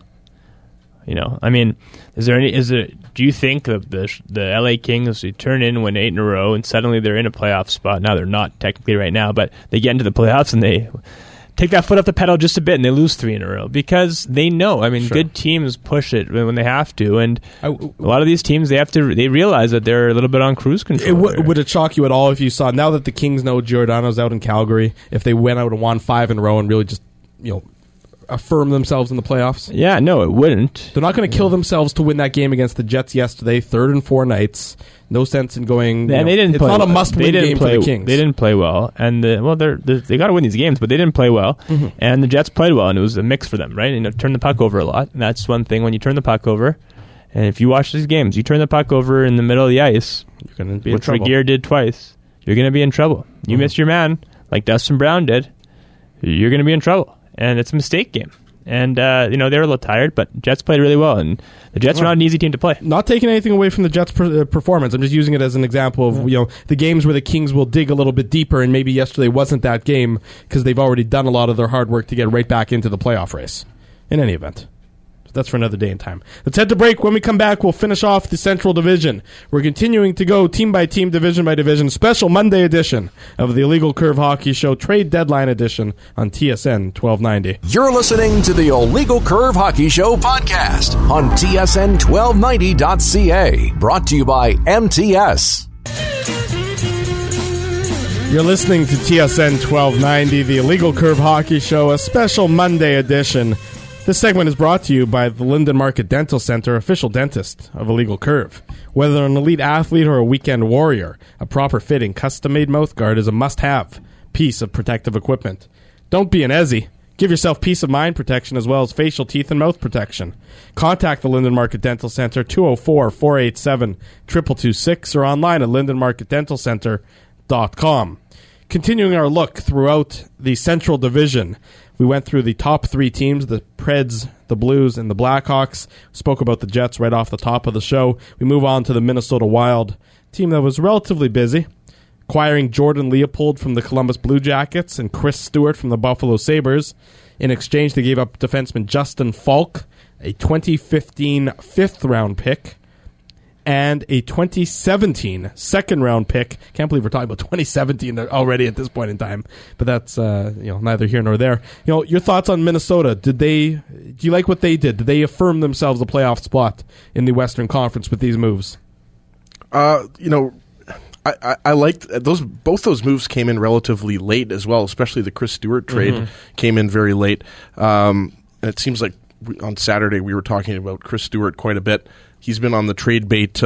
I mean, do you think the LA Kings turn in, win 8 in a row, and suddenly they're in a playoff spot? Now they're not technically right now, but they get into the playoffs and they take that foot off the pedal just a bit and they lose 3 in a row because they know. I mean, Good teams push it when they have to, and a lot of these teams they realize that they're a little bit on cruise control. Would it shock you at all if you saw, now that the Kings know Giordano's out in Calgary, if they went out and won 5 in a row and really just affirm themselves in the playoffs? Yeah, no, it wouldn't. They're not going to kill themselves to win that game against the Jets yesterday, 3rd and 4 nights. No sense in going. They didn't. It's not a must-win game for the Kings. They didn't play well, and they got to win these games, but they didn't play well. Mm-hmm. And the Jets played well, and it was a mix for them, right? Turn the puck over a lot, and that's one thing when you turn the puck over. And if you watch these games, you turn the puck over in the middle of the ice, You're going to be in which trouble. Regeer did twice, you're going to be in trouble. You miss your man, like Dustin Brown did, you're going to be in trouble. And it's a mistake game. And, they were a little tired, but Jets played really well. And the Jets are not an easy team to play. Not taking anything away from the Jets' performance. I'm just using it as an example of the games where the Kings will dig a little bit deeper, and maybe yesterday wasn't that game because they've already done a lot of their hard work to get right back into the playoff race. In any event. That's for another day and time. Let's head to break. When we come back, we'll finish off the Central Division. We're continuing to go team by team, division by division, special Monday edition of the Illegal Curve Hockey Show, trade deadline edition on TSN 1290. You're listening to the Illegal Curve Hockey Show podcast on TSN1290.ca. Brought to you by MTS. You're listening to TSN 1290, the Illegal Curve Hockey Show, a special Monday edition. This segment is brought to you by the Linden Market Dental Center, official dentist of Illegal Curve. Whether an elite athlete or a weekend warrior, a proper fitting, custom-made mouthguard is a must-have piece of protective equipment. Don't be an Ezzy. Give yourself peace of mind protection as well as facial, teeth, and mouth protection. Contact the Linden Market Dental Center, 204-487-2226, or online at lindenmarketdentalcenter.com. Continuing our look throughout the Central Division, we went through the top three teams, the Preds, the Blues, and the Blackhawks. Spoke about the Jets right off the top of the show. We move on to the Minnesota Wild, team that was relatively busy, acquiring Jordan Leopold from the Columbus Blue Jackets and Chris Stewart from the Buffalo Sabres. In exchange, they gave up defenseman Justin Falk, a 2015 fifth-round pick, and a 2017 second-round pick. Can't believe we're talking about 2017 already at this point in time, but that's neither here nor there. Your thoughts on Minnesota? Do you like what they did? Did they affirm themselves a playoff spot in the Western Conference with these moves? I liked those. Both those moves came in relatively late as well, especially the Chris Stewart trade came in very late. And it seems like on Saturday we were talking about Chris Stewart quite a bit. He's been on the trade bait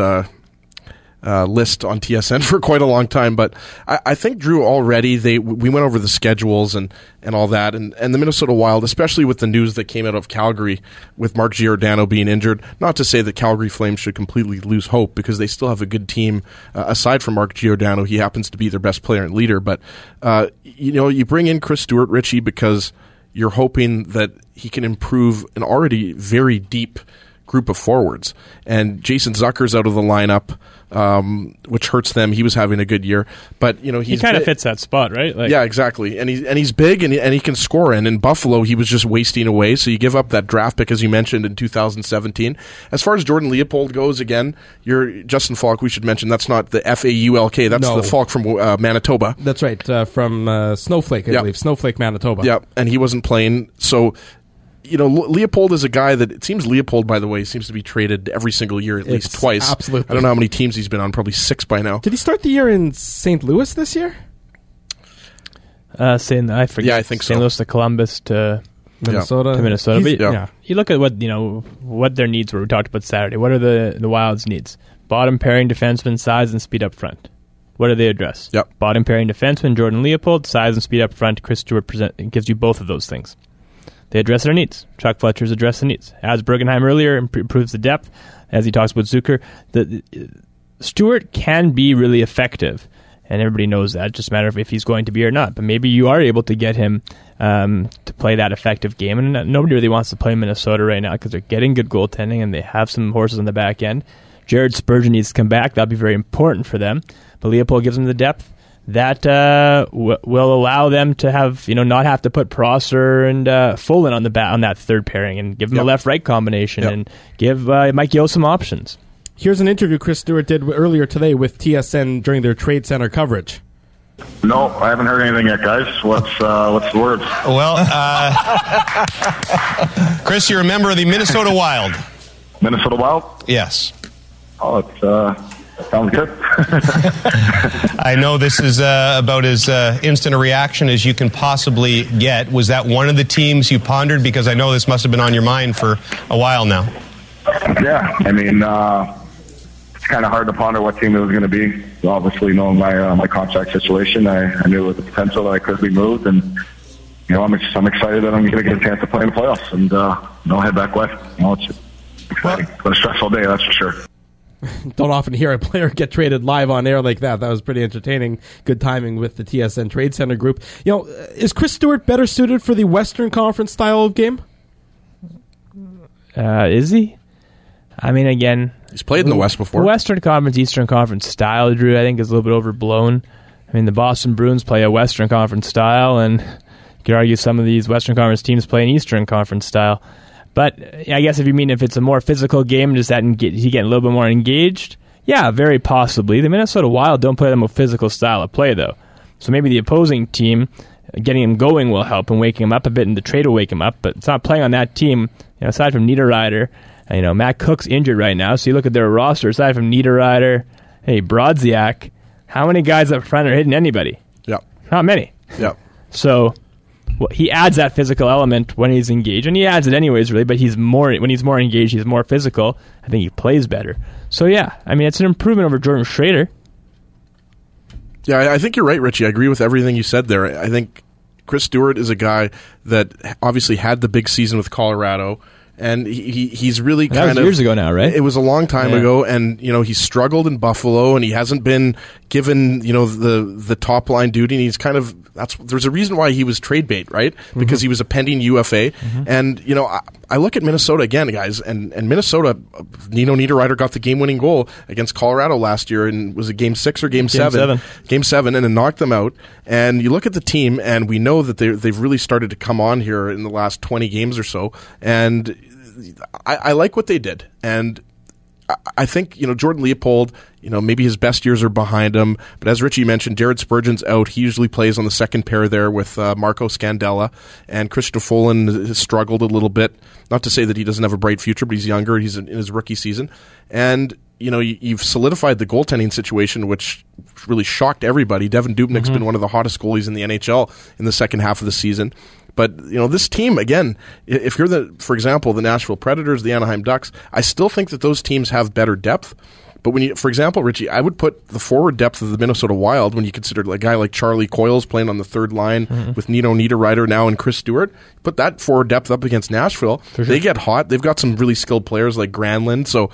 list on TSN for quite a long time, but I think, Drew, already we went over the schedules and all that, and the Minnesota Wild, especially with the news that came out of Calgary with Mark Giordano being injured. Not to say that Calgary Flames should completely lose hope, because they still have a good team aside from Mark Giordano. He happens to be their best player and leader, but you bring in Chris Stewart, Richie, because you're hoping that he can improve an already very deep group of forwards. And Jason Zucker's out of the lineup, which hurts them. He was having a good year, but he kind of fits that spot, right? Yeah, exactly. And he's big and he can score. And in Buffalo, he was just wasting away. So you give up that draft pick, as you mentioned, in 2017. As far as Jordan Leopold goes, again, you're Justin Falk. We should mention that's not the Faulk. That's the Falk from Manitoba. That's right, from Snowflake, I believe. Snowflake, Manitoba. Yeah, and he wasn't playing. So Leopold is a guy that, it seems Leopold, by the way, seems to be traded every single year, at least twice. Absolutely. I don't know how many teams he's been on, probably 6 by now. Did he start the year in St. Louis this year? I forget. Yeah, I think so. St. Louis to Columbus to Minnesota. But you look at what their needs were. We talked about Saturday. What are the Wild's needs? Bottom pairing defenseman, size and speed up front. What do they address? Yep. Bottom pairing defenseman, Jordan Leopold, size and speed up front. Chris Stewart gives you both of those things. They address their needs. Chuck Fletcher's address the needs. As Bergenheim earlier improves the depth, as he talks about Zucker, Stewart can be really effective, and everybody knows that. It's just a matter of if he's going to be or not. But maybe you are able to get him to play that effective game. And nobody really wants to play Minnesota right now because they're getting good goaltending and they have some horses on the back end. Jared Spurgeon needs to come back. That'll be very important for them. But Leopold gives them the depth that will allow them to have not have to put Prosser and Fullen on that third pairing and give them a left-right combination and give Mike Yeo some options. Here's an interview Chris Stewart did earlier today with TSN during their Trade Center coverage. No, I haven't heard anything yet, guys. What's the word? Well, Chris, you're a member of the Minnesota Wild. Minnesota Wild? Yes. Oh, sounds good. I know this is about as instant a reaction as you can possibly get. Was that one of the teams you pondered? Because I know this must have been on your mind for a while now. Yeah, I mean, it's kind of hard to ponder what team it was going to be. Obviously, knowing my contract situation, I knew with the potential that I could be moved, and I'm excited that I'm going to get a chance to play in the playoffs and head back west. a stressful day, that's for sure. Don't often hear a player get traded live on air like that. That was pretty entertaining. Good timing with the TSN Trade Center group. Is Chris Stewart better suited for the Western Conference style of game? Is he? I mean, again, he's played in the West before. The Western Conference, Eastern Conference style, Drew, I think is a little bit overblown. I mean, the Boston Bruins play a Western Conference style, and you could argue some of these Western Conference teams play an Eastern Conference style. But I guess if it's a more physical game, does that he get a little bit more engaged? Yeah, very possibly. The Minnesota Wild don't play them a physical style of play, though. So maybe the opposing team, getting him going will help and waking him up a bit, and the trade will wake him up. But it's not playing on that team. Aside from Niederreiter, Matt Cook's injured right now, so you look at their roster, aside from Niederreiter, Brodziak, how many guys up front are hitting anybody? Yeah. Not many. Yeah. So he adds that physical element when he's engaged, and he adds it anyways, really, but when he's more engaged, he's more physical. I think he plays better. So, yeah, I mean, it's an improvement over Jordan Schrader. Yeah, I think you're right, Richie. I agree with everything you said there. I think Chris Stewart is a guy that obviously had the big season with Colorado, and he's really that was years ago now, right? It was a long time ago, and he struggled in Buffalo, and he hasn't been given the top line duty. And he's there's a reason why he was trade bait, right? Mm-hmm. Because he was a pending UFA, and I look at Minnesota again, guys, and Minnesota, Nino Niederreiter got the game-winning goal against Colorado last year, and was it Game 6 or Game 7? Game 7, and then knocked them out. And you look at the team, and we know that they've really started to come on here in the last 20 games or so, and I like what they did. And I think, Jordan Leopold, maybe his best years are behind him. But as Richie mentioned, Jared Spurgeon's out. He usually plays on the second pair there with Marco Scandella. And Christian Folin has struggled a little bit. Not to say that he doesn't have a bright future, but he's younger. He's in his rookie season. And, you've solidified the goaltending situation, which really shocked everybody. Devin Dubnyk's been one of the hottest goalies in the NHL in the second half of the season. But, this team, again, if you're for example, the Nashville Predators, the Anaheim Ducks, I still think that those teams have better depth. But for example, Richie, I would put the forward depth of the Minnesota Wild, when you consider a guy like Charlie Coyles playing on the third line with Nino Niederreiter now and Chris Stewart, put that forward depth up against Nashville. Sure. They get hot. They've got some really skilled players like Granlund. So,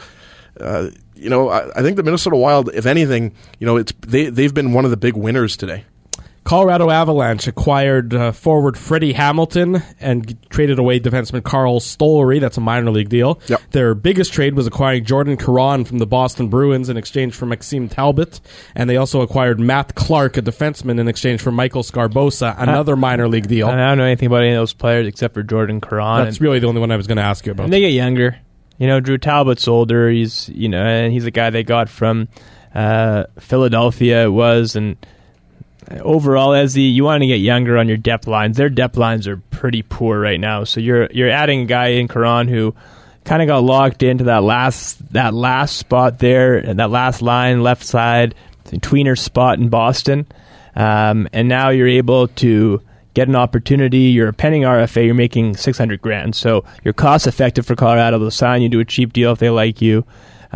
I think the Minnesota Wild, if anything, they've been one of the big winners today. Colorado Avalanche acquired forward Freddie Hamilton and traded away defenseman Carl Stollery. That's a minor league deal. Yep. Their biggest trade was acquiring Jordan Caron from the Boston Bruins in exchange for Maxime Talbot. And they also acquired Matt Clark, a defenseman, in exchange for Michael Scarbosa, another minor league deal. I don't know anything about any of those players except for Jordan Caron. That's really the only one I was going to ask you about. And they get younger. Drew Talbot's older. He's and he's a guy they got from Philadelphia. It was, and overall, you want to get younger on your depth lines. Their depth lines are pretty poor right now. So you're adding a guy in Caron who kind of got locked into that last spot there, and that last line, left side, tweener spot in Boston. And now you're able to get an opportunity. You're a pending RFA. You're making $600,000. So you're cost effective for Colorado. They'll sign you to a cheap deal if they like you.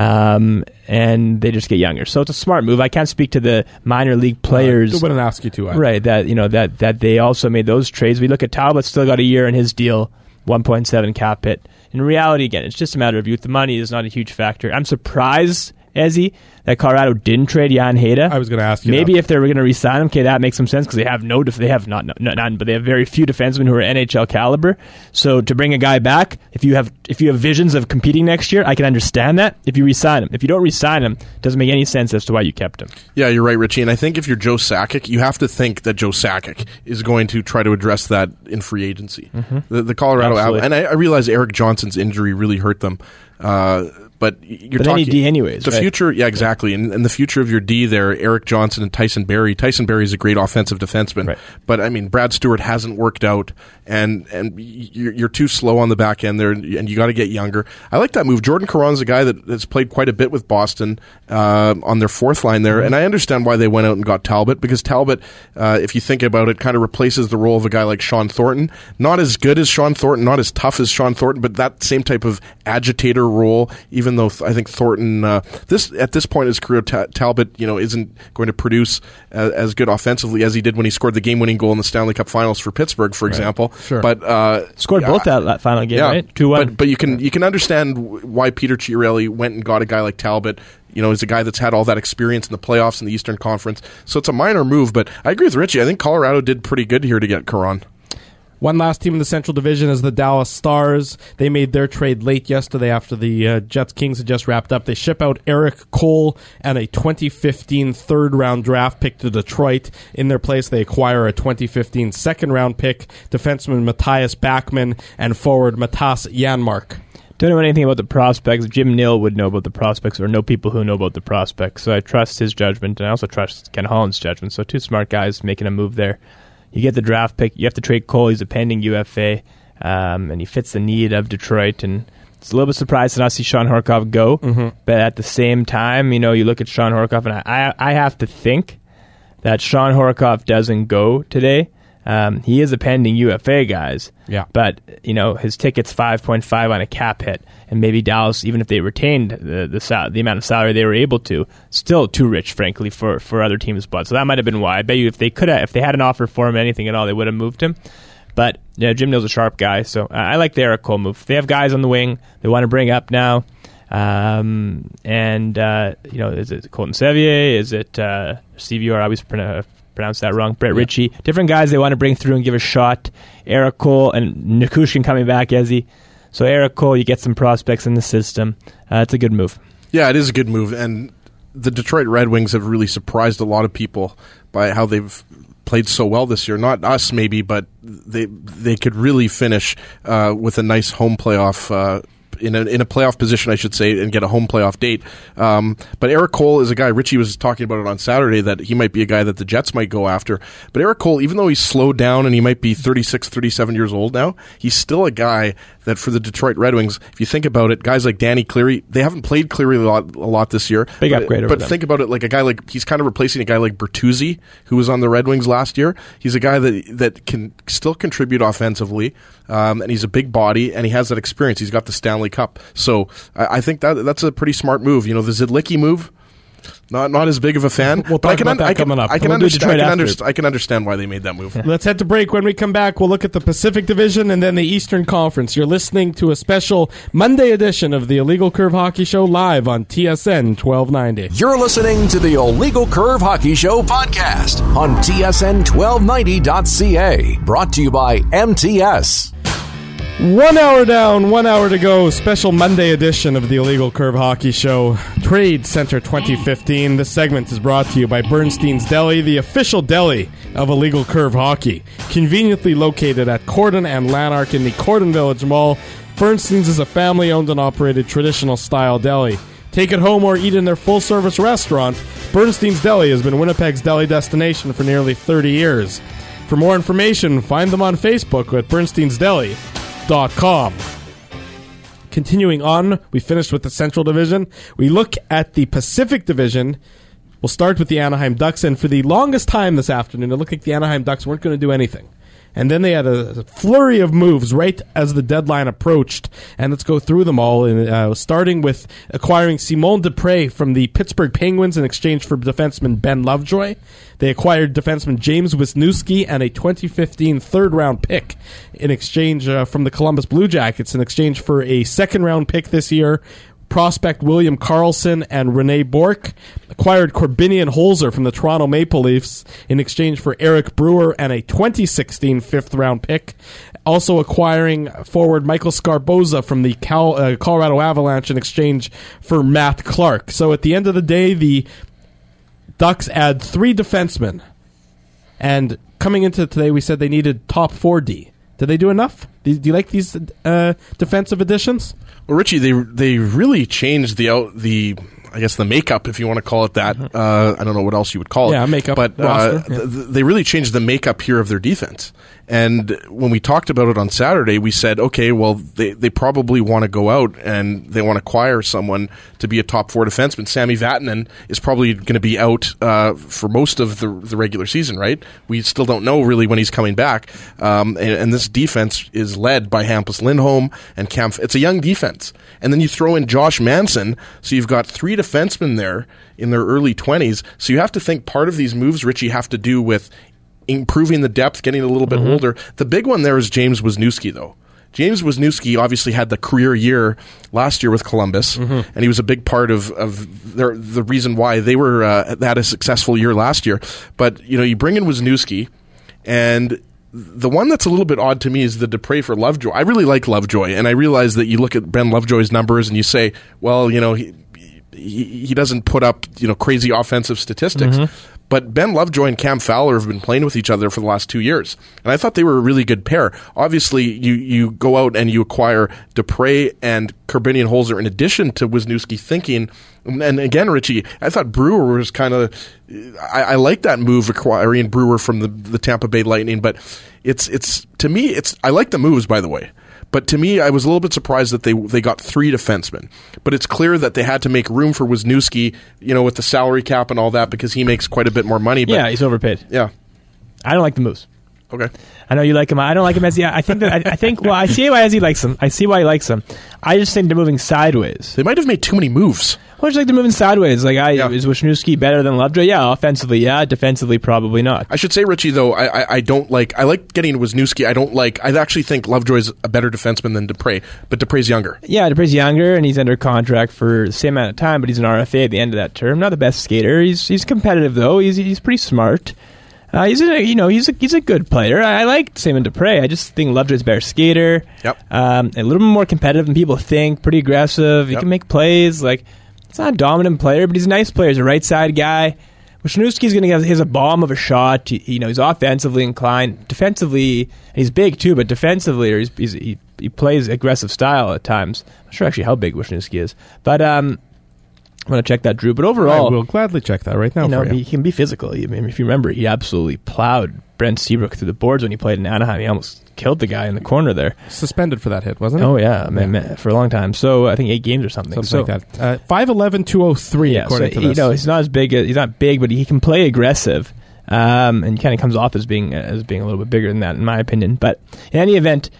And they just get younger. So it's a smart move. I can't speak to the minor league players. I wouldn't ask you to. Right, that they also made those trades. We look at Talbot, still got a year in his deal, 1.7 cap hit. In reality, again, it's just a matter of youth. The money is not a huge factor. I'm surprised, Ezzy, that Colorado didn't trade Jan Heda. I was going to ask you maybe if they were going to re-sign him, okay, that makes some sense because they have none, but they have very few defensemen who are NHL caliber. So to bring a guy back, if you have visions of competing next year, I can understand that. If you re-sign him, if you don't re-sign him, it doesn't make any sense as to why you kept him. Yeah, you're right, Richie. And I think if you're Joe Sakic, you have to think that Joe Sakic is going to try to address that in free agency. The Colorado Avalanche, and I realize Eric Johnson's injury really hurt them. But you're talking D anyways. The future, yeah, exactly, and the future of your D there, Eric Johnson and Tyson Barrie. Tyson Barrie is a great offensive defenseman, right. But I mean, Brad Stewart hasn't worked out, and you're too slow on the back end there, and you got to get younger. I like that move. Jordan Caron's a guy that has played quite a bit with Boston on their fourth line there, and I understand why they went out and got Talbot, because Talbot, if you think about it, kind of replaces the role of a guy like Sean Thornton. Not as good as Sean Thornton, not as tough as Sean Thornton, but that same type of agitator role, even though I think Thornton, at this point in his career, Talbot, isn't going to produce as good offensively as he did when he scored the game-winning goal in the Stanley Cup Finals for Pittsburgh, for example. Sure. But scored both that final game, right? 2-1. But you can understand why Peter Chiarelli went and got a guy like Talbot. He's a guy that's had all that experience in the playoffs in the Eastern Conference. So it's a minor move, but I agree with Richie. I think Colorado did pretty good here to get Caron. One last team in the Central Division is the Dallas Stars. They made their trade late yesterday after the Jets-Kings had just wrapped up. They ship out Eric Cole and a 2015 third-round draft pick to Detroit. In their place, they acquire a 2015 second-round pick, defenseman Matthias Backman, and forward Matas Janmark. Don't know anything about the prospects. Jim Nill would know about the prospects, or know people who know about the prospects. So I trust his judgment, and I also trust Ken Holland's judgment. So two smart guys making a move there. You get the draft pick. You have to trade Cole. He's a pending UFA, and he fits the need of Detroit. And it's a little bit surprised to not see Sean Horcoff go. Mm-hmm. But at the same time, you look at Sean Horcoff, and I have to think that Sean Horcoff doesn't go today. He is a pending UFA, guys. Yeah. But, his ticket's 5.5 on a cap hit. And maybe Dallas, even if they retained the amount of salary they were able to, still too rich, frankly, for other teams' spots. So that might have been why. I bet you if they had an offer for him, anything at all, they would have moved him. But Jim Nill's a sharp guy, so I like the Eric Cole move. They have guys on the wing they want to bring up now. Is it Colton Sevier? Is it Stevie? I always pronounce that wrong. Brett Ritchie. Different guys they want to bring through and give a shot. Eric Cole and Nichushkin coming back, Ezzy. So Eric Cole, you get some prospects in the system. It's a good move. Yeah, it is a good move. And the Detroit Red Wings have really surprised a lot of people by how they've played so well this year. Not us, maybe, but they could really finish with a nice home playoff in a playoff position, I should say, and get a home playoff date. But Eric Cole is a guy, Richie was talking about it on Saturday, that he might be a guy that the Jets might go after. But Eric Cole, even though he's slowed down and he might be 36, 37 years old now, he's still a guy that for the Detroit Red Wings, if you think about it, guys like Danny Cleary, they haven't played Cleary a lot this year. Big upgrade over But them. think about it, like a guy like, he's kind of replacing a guy like Bertuzzi, who was on the Red Wings last year. He's a guy that can still contribute offensively, and he's a big body, and he has that experience. He's got the Stanley Cup. So I think that's a pretty smart move. The Zidlicki move, not as big of a fan. We'll talk about that coming up. I can understand why they made that move. Let's head to break. When we come back, we'll look at the Pacific Division and then the Eastern Conference. You're listening to a special Monday edition of the Illegal Curve Hockey Show live on TSN 1290. You're listening to the Illegal Curve Hockey Show podcast on TSN1290.ca. Brought to you by MTS. 1 hour down, 1 hour to go. Special Monday edition of the Illegal Curve Hockey Show, Trade Center 2015. This segment is brought to you by Bernstein's Deli, the official deli of Illegal Curve Hockey. Conveniently located at Cordon and Lanark in the Cordon Village Mall, Bernstein's is a family-owned and operated traditional-style deli. Take it home or eat in their full-service restaurant. Bernstein's Deli has been Winnipeg's deli destination for nearly 30 years. For more information, find them on Facebook at Bernstein'sDeli.com. Continuing on, we finished with the Central Division. We look at the Pacific Division. We'll start with the Anaheim Ducks, and for the longest time this afternoon, it looked like the Anaheim Ducks weren't going to do anything. And then they had a flurry of moves right as the deadline approached. And let's go through them all, starting with acquiring Simon Dupré from the Pittsburgh Penguins in exchange for defenseman Ben Lovejoy. They acquired defenseman James Wisniewski and a 2015 third-round pick in exchange from the Columbus Blue Jackets in exchange for a second-round pick this year. Prospect William Karlsson and Rene Bourque acquired Corbinian Holzer from the Toronto Maple Leafs in exchange for Eric Brewer and a 2016 fifth-round pick. Also acquiring forward Michael Scarboza from the Colorado Avalanche in exchange for Matt Clark. So at the end of the day, the Ducks add 3 defensemen. And coming into today, we said they needed top 4D. Did they do enough? Do you like these defensive additions? Well, Richie, they really changed the makeup, if you want to call it that. I don't know what else you would call it. Yeah, makeup. But roster. they really changed the makeup here of their defense. And when we talked about it on Saturday, we said, okay, well, they probably want to go out and they want to acquire someone to be a top 4 defenseman. Sami Vatanen is probably going to be out for most of the regular season, right? We still don't know really when he's coming back. And this defense is led by Hampus Lindholm and Cam. It's a young defense. And then you throw in Josh Manson, so you've got 3 defensemen there in their early 20s. So you have to think part of these moves, Richie, have to do with improving the depth, getting a little bit older. The big one there is James Wisniewski, though. James Wisniewski obviously had the career year last year with Columbus, and he was a big part of the reason why they were had a successful year last year. But you bring in Wisniewski, and the one that's a little bit odd to me is the Dupré for Lovejoy. I really like Lovejoy, and I realize that you look at Ben Lovejoy's numbers and you say, well, he doesn't put up crazy offensive statistics. But Ben Lovejoy and Cam Fowler have been playing with each other for the last 2 years. And I thought they were a really good pair. Obviously, you go out and you acquire Dupré and Korbinian-Holzer in addition to Wisniewski thinking. And again, Richie, I thought Brewer was kind of I like that move, acquiring Brewer from the Tampa Bay Lightning. But it's to me, I like the moves, by the way. But to me, I was a little bit surprised that they got 3 defensemen. But it's clear that they had to make room for Wisniewski, with the salary cap and all that, because he makes quite a bit more money. But, yeah, he's overpaid. Yeah. I don't like the moves. Okay. I know you like him. I don't like him as I think well, I see why he likes him. I see why he likes him. I just think they're moving sideways. They might have made too many moves. Well, it's like they're moving sideways. Is Wisniewski better than Lovejoy? Yeah, offensively, yeah. Defensively, probably not. I should say, Richie, though, I like getting Wisniewski. I actually think Lovejoy's a better defenseman than Dupré, but Dupre's younger. Yeah, Dupre's younger, and he's under contract for the same amount of time, but he's an RFA at the end of that term. Not the best skater. He's competitive, though. He's pretty smart. He's a good player. I like Simon Dupré. I just think Lovejoy's a better skater. Yep. A little bit more competitive than people think. Pretty aggressive. He can make plays. He's not a dominant player, but he's a nice player. He's a right side guy. Wisniewski's going to have a bomb of a shot. He's offensively inclined. Defensively, he's big too, but defensively, he plays aggressive style at times. I'm not sure actually how big Wisniewski is, but I'm going to check that, Drew. But overall, I will gladly check that right now. He can be physical. If you remember, he absolutely plowed Brent Seabrook through the boards when he played in Anaheim. He almost killed the guy in the corner there. Suspended for that hit, wasn't it? Oh yeah, man, for a long time. So I think 8 games or something. Like that. 5'11", 203. Yeah, according to this. He's not as big. He's not big, but he can play aggressive, and kind of comes off as being a little bit bigger than that, in my opinion. But in any event,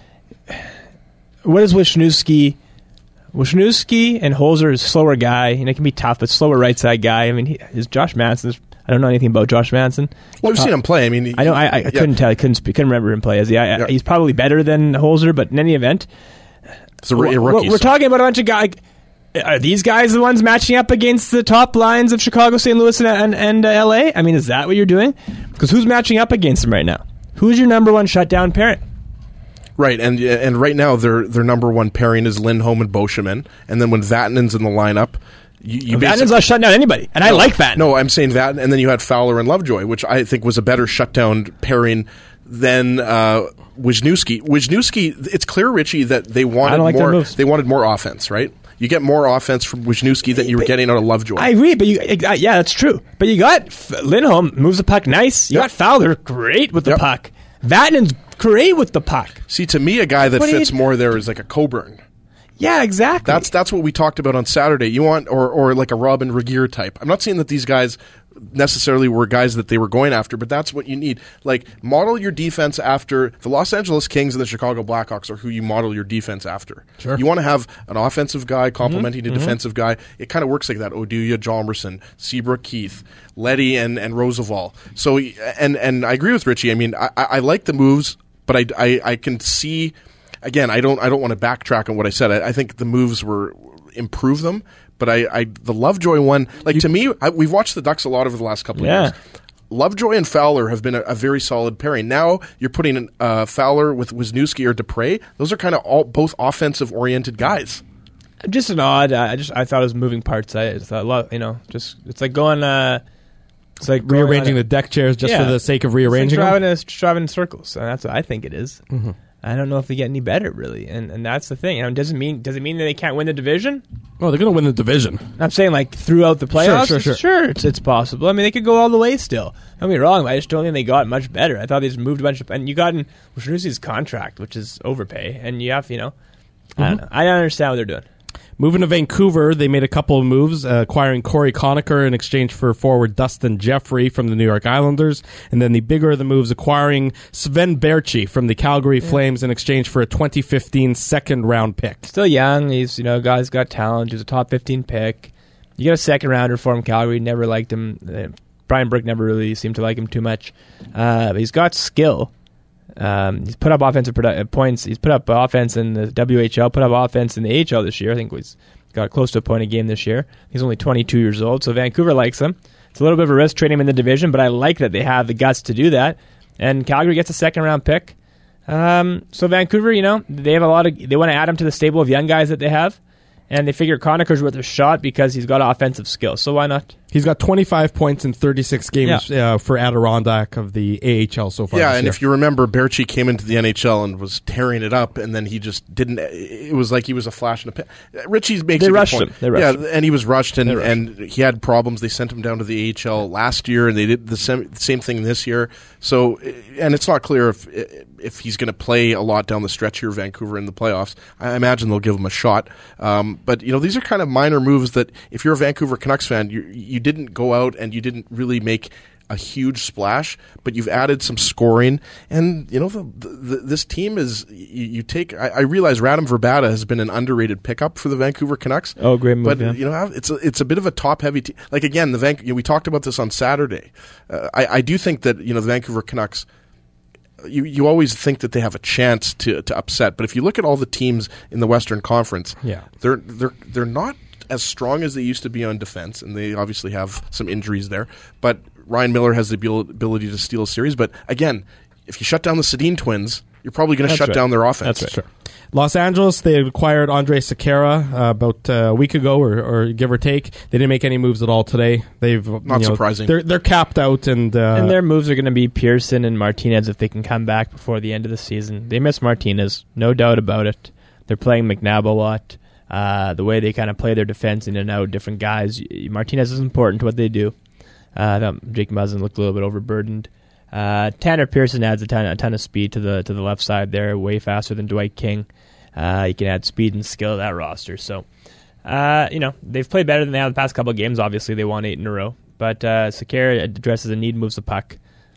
what is Wisniewski? Wisniewski and Holzer is a slower guy. He can be tough, but slower right side guy. Is Josh Manson. I don't know anything about Josh Manson. Well, we've seen him play. I know. I couldn't tell. I couldn't remember him play. He's probably better than Holzer, but in any event, it's a rookie. We're talking about a bunch of guys. Are these guys the ones matching up against the top lines of Chicago, St. Louis, and LA? Is that what you're doing? Because who's matching up against them right now? Who's your number one shutdown pairing? Right, and right now their number one pairing is Lindholm and Beauchemin, and then when Vatanen's in the lineup, Vatanen's not shutting down anybody, and I like Vatanen. No, I'm saying Vatanen, and then you had Fowler and Lovejoy, which I think was a better shutdown pairing than Wisniewski. Wisniewski, it's clear, Richie, that they wanted more. They wanted more offense, right? You get more offense from Wisniewski than you were getting out of Lovejoy. I agree, but that's true. But you got Lindholm moves the puck nice. You got Fowler great with the puck. Vatanen's great with the puck. See, to me, a guy that fits more there is like a Coburn. Yeah, exactly. That's what we talked about on Saturday. You want or like a Robin Regeer type. I'm not saying that these guys necessarily were guys that they were going after, but that's what you need. Model your defense after the Los Angeles Kings and the Chicago Blackhawks are who you model your defense after. Sure. You want to have an offensive guy complementing a defensive guy. It kind of works like that. Oduya, Jalmerson, Seabrook, Keith, Leddy, and Roosevelt. So, and I agree with Richie. I like the moves, but I can see. Again, I don't want to backtrack on what I said. I think the moves were improve them, but the Lovejoy one, to me, we've watched the Ducks a lot over the last couple of years. Lovejoy and Fowler have been a very solid pairing. Now you're putting Fowler with Wisniewski or Dupré. Those are kind of both offensive oriented guys. Just an odd. I thought it was moving parts. I just thought, it's like going. It's like rearranging the deck chairs just for the sake of rearranging them. Driving in circles. And that's what I think it is. I don't know if they get any better, really, and that's the thing. Does it mean that they can't win the division? Oh, they're going to win the division. I'm saying, like, throughout the playoffs. Sure. It's possible. I mean, they could go all the way still. Don't be wrong. I just don't think they got much better. I thought they just moved a bunch of, and you got in Wojnarowski's contract, which is overpay, and you have, I don't know. I don't understand what they're doing. Moving to Vancouver, they made a couple of moves, acquiring Corey Conacher in exchange for forward Dustin Jeffrey from the New York Islanders, and then the bigger of the moves, acquiring Sven Berchi from the Calgary Flames in exchange for a 2015 second-round pick. Still young. He's, guy's got talent. He's a top 15 pick. You get a second-rounder for him. Calgary never liked him. Brian Burke never really seemed to like him too much. He's got skill. He's put up offensive points. He's put up offense in the WHL, put up offense in the AHL this year. I think he's got close to a point a game this year. He's only 22 years old, so Vancouver likes him. It's a little bit of a risk trading him in the division, but I like that they have the guts to do that. And Calgary gets a second-round pick. So Vancouver, they have they want to add him to the stable of young guys that they have. And they figure Conacher's worth a shot because he's got offensive skill. So why not? He's got 25 points in 36 games for Adirondack of the AHL so far. Yeah, and if you remember, Berchi came into the NHL and was tearing it up, and then he just didn't. It was like he was a flash in the pan. Richie makes a good point. They rushed him. And he was rushed, and he had problems. They sent him down to the AHL last year, and they did the same thing this year. So, and it's not clear if he's going to play a lot down the stretch here, Vancouver in the playoffs. I imagine they'll give him a shot. But these are kind of minor moves that if you're a Vancouver Canucks fan, you didn't go out and you didn't really make a huge splash, but you've added some scoring. And this team is you take. I realize Radim Verbata has been an underrated pickup for the Vancouver Canucks. Oh, great move! But it's a bit of a top heavy team. Like again, we talked about this on Saturday. I do think that the Vancouver Canucks. You always think that they have a chance to upset, but if you look at all the teams in the Western Conference, they're not as strong as they used to be on defense, and they obviously have some injuries there. But Ryan Miller has the ability to steal a series. But again, if you shut down the Sedin twins, you're probably going to shut down their offense. That's right. Sure. Los Angeles, they acquired Andre Sekera about a week ago, or give or take. They didn't make any moves at all today. They've not surprising. They're capped out, and their moves are going to be Pearson and Martinez if they can come back before the end of the season. They miss Martinez, no doubt about it. They're playing McNabb a lot. The way they kind of play their defense in and out, different guys. Martinez is important to what they do. Jake Muzzin looked a little bit overburdened. Tanner Pearson adds a ton of speed to the left side there, way faster than Dwight King. He can add speed and skill to that roster. So, they've played better than they have the past couple of games. Obviously, they won 8 in a row. But Sekera addresses a need, moves the puck.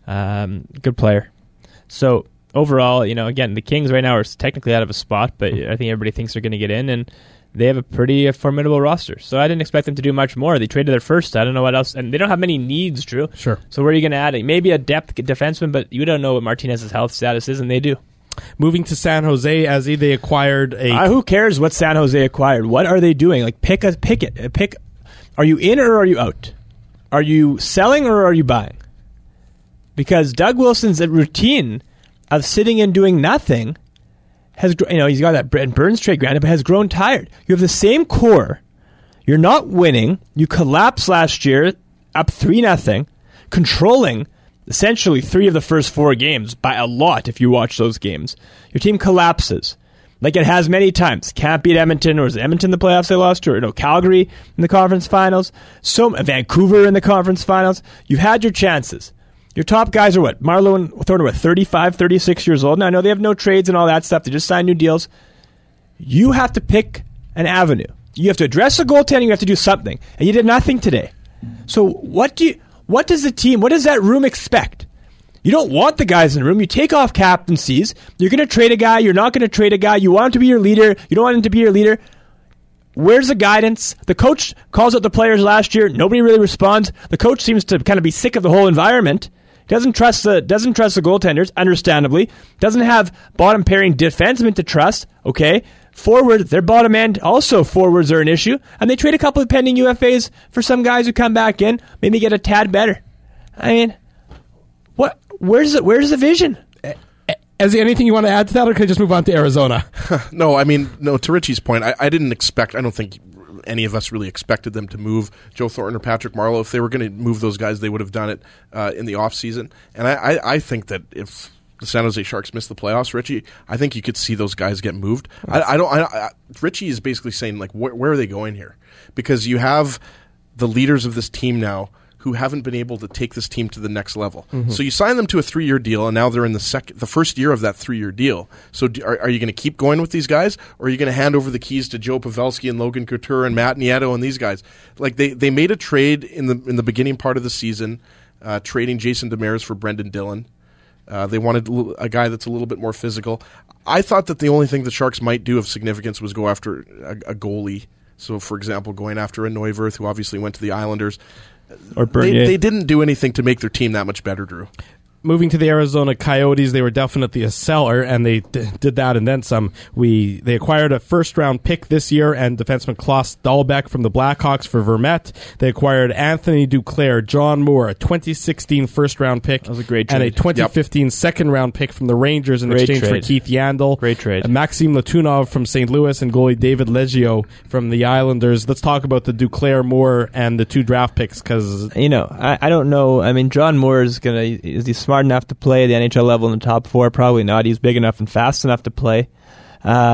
Good player. So, overall, again, the Kings right now are technically out of a spot, but I think everybody thinks they're going to get in, and they have a pretty formidable roster. So I didn't expect them to do much more. They traded their first. I don't know what else. And they don't have many needs, Drew. Sure. So where are you going to add? Maybe a depth defenseman, but you don't know what Martinez's health status is, and they do. Moving to San Jose, as they acquired a... who cares what San Jose acquired? What are they doing? Like, pick. Are you in or are you out? Are you selling or are you buying? Because Doug Wilson's routine of sitting and doing nothing has, he's got that Brent Burns trade granted, but has grown tired. You have the same core. You're not winning. You collapsed last year, up 3-0, controlling essentially 3 of the first 4 games by a lot if you watch those games. Your team collapses like it has many times. Can't beat Edmonton, or was it Edmonton in the playoffs they lost to? Or Calgary in the conference finals. Vancouver in the conference finals. You've had your chances. Your top guys are what? Marleau and Thornton are 35, 36 years old. Now, I know they have no trades and all that stuff. They just signed new deals. You have to pick an avenue. You have to address the goaltending. You have to do something. And you did nothing today. So what does that room expect? You don't want the guys in the room. You take off captaincies. You're going to trade a guy. You're not going to trade a guy. You want him to be your leader. You don't want him to be your leader. Where's the guidance? The coach calls out the players last year. Nobody really responds. The coach seems to kind of be sick of the whole environment. Doesn't trust the goaltenders, understandably. Doesn't have bottom pairing defensemen to trust. Okay. Forward, their bottom end, also forwards are an issue. And they trade a couple of pending UFAs for some guys who come back in, maybe get a tad better. I mean, where's the vision? Is there anything you want to add to that, or can I just move on to Arizona? No, to Richie's point, I don't think any of us really expected them to move Joe Thornton or Patrick Marleau. If they were going to move those guys, they would have done it in the offseason. And I think that if the San Jose Sharks miss the playoffs, Richie, I think you could see those guys get moved. Richie is basically saying, like, where are they going here? Because you have the leaders of this team now who haven't been able to take this team to the next level. Mm-hmm. So you sign them to a 3-year deal, and now they're in the first year of that 3-year deal. So are you going to keep going with these guys, or are you going to hand over the keys to Joe Pavelski and Logan Couture and Matt Nieto and these guys? Like they made a trade in the beginning part of the season, trading Jason Demers for Brendan Dillon. They wanted a guy that's a little bit more physical. I thought that the only thing the Sharks might do of significance was go after a goalie. So, for example, going after a Neuwirth, who obviously went to the Islanders. Or Bernier. They didn't do anything to make their team that much better, Drew. Moving to the Arizona Coyotes, they were definitely a seller, and they did that and then some. They acquired a first-round pick this year and defenseman Klaus Dahlbeck from the Blackhawks for Vermette. They acquired Anthony Duclair, John Moore, a 2016 first-round pick. That was a great trade. And a 2015 second-round pick from the Rangers in exchange for Keith Yandel. Great trade. Maxime Latunov from St. Louis and goalie David Leggio from the Islanders. Let's talk about the Duclair, Moore, and the 2 draft picks, because... I don't know. I mean, John Moore is he smart enough to play at the NHL level in the top 4? Probably not. He's big enough and fast enough to play. I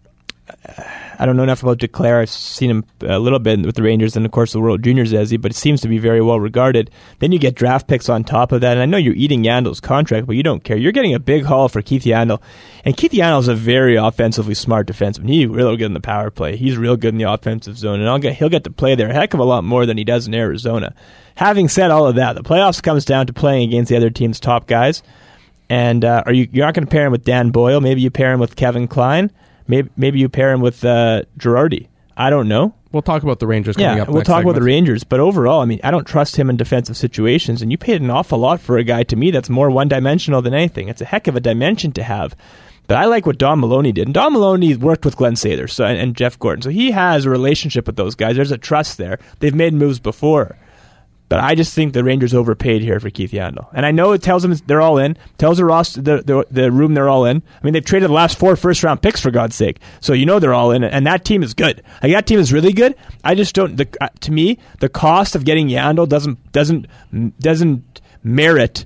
don't know enough about Duclair. I've seen him a little bit with the Rangers and, of course, the World Juniors, but it seems to be very well regarded. Then you get draft picks on top of that, and I know you're eating Yandel's contract, but you don't care. You're getting a big haul for Keith Yandel, and Keith Yandel is a very offensively smart defenseman. He's real good in the power play. He's real good in the offensive zone, and he'll get to play there a heck of a lot more than he does in Arizona. Having said all of that, the playoffs comes down to playing against the other team's top guys, and you're not going to pair him with Dan Boyle. Maybe you pair him with Kevin Klein. Maybe you pair him with Girardi. I don't know. We'll talk about the Rangers coming up we'll next talk segment. about the Rangers. But overall, I mean, I don't trust him in defensive situations, and you paid an awful lot for a guy, to me, that's more one-dimensional than anything. It's a heck of a dimension to have. But I like what Don Maloney did. And Don Maloney worked with Glenn Sather and Jeff Gordon. So he has a relationship with those guys. There's a trust there. They've made moves before. But I just think the Rangers overpaid here for Keith Yandel. And I know it tells them they're all in. Tells the roster, the room they're all in. I mean, they've traded the last 4 first-round picks, for God's sake. So you know they're all in. And that team is good. Like, that team is really good. I just don't... to me, the cost of getting Yandel doesn't merit...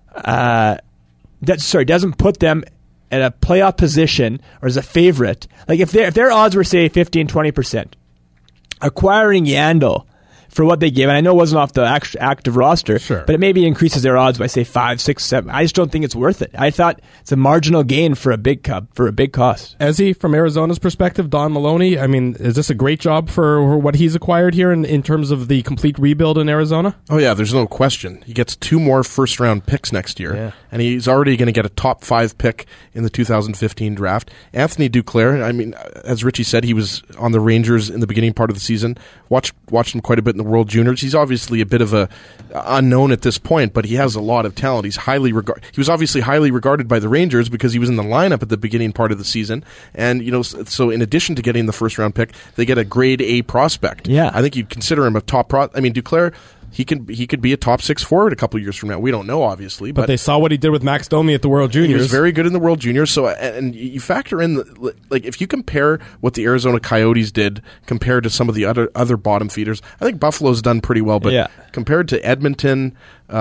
doesn't put them at a playoff position or as a favorite. Like, if their odds were, say, 15-20%, acquiring Yandel for what they give, and I know it wasn't off the active roster, sure, but it maybe increases their odds by, say, 5, 6, 7. I just don't think it's worth it. I thought it's a marginal gain for a big cost. Ezzy, from Arizona's perspective, Don Maloney, I mean, is this a great job for what he's acquired here in terms of the complete rebuild in Arizona? Oh, yeah, there's no question. He gets 2 more first-round picks next year, and he's already going to get a top 5 pick in the 2015 draft. Anthony Duclair, I mean, as Richie said, he was on the Rangers in the beginning part of the season. Watched him quite a bit in the World Juniors. He's obviously a bit of a unknown at this point, but he has a lot of talent. He was obviously highly regarded by the Rangers because he was in the lineup at the beginning part of the season. And so in addition to getting the first round pick, they get a grade A prospect. Yeah, I think you'd consider him a top I mean, Duclair, he could be a top 6 forward a couple years from now. We don't know, obviously, but they saw what he did with Max Domi at the World Juniors. He was very good in the World Juniors. So, and you factor in if you compare what the Arizona Coyotes did compared to some of the other bottom feeders, I think Buffalo's done pretty well. But compared to Edmonton,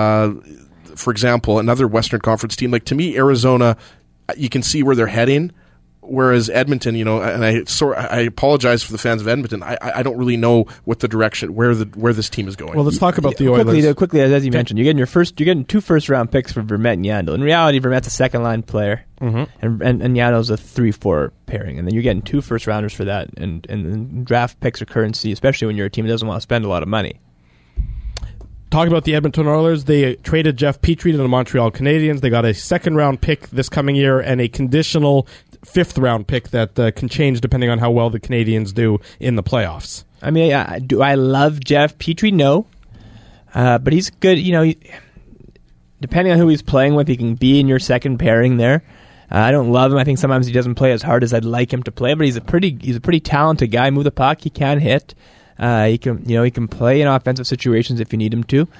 for example, another Western Conference team, like, to me, Arizona, you can see where they're heading. Whereas Edmonton, and I apologize for the fans of Edmonton. I don't really know what the direction where this team is going. Well, let's talk about the Oilers quickly. As you mentioned, you're getting 2 first-round picks for Vermette and Yandel. In reality, Vermette's a second-line player, and Yandel's a 3-4 pairing, and then you're getting 2 first-rounders for that. And draft picks are currency, especially when you're a team that doesn't want to spend a lot of money. Talking about the Edmonton Oilers, they traded Jeff Petrie to the Montreal Canadiens. They got a second-round pick this coming year and a conditional 5th-round pick that can change depending on how well the Canadiens do in the playoffs. I mean, do I love Jeff Petrie? No. But he's good. Depending on who he's playing with, he can be in your second pairing there. I don't love him. I think sometimes he doesn't play as hard as I'd like him to play, but he's a pretty talented guy. Move the puck. He can hit. He can play in offensive situations if you need him to.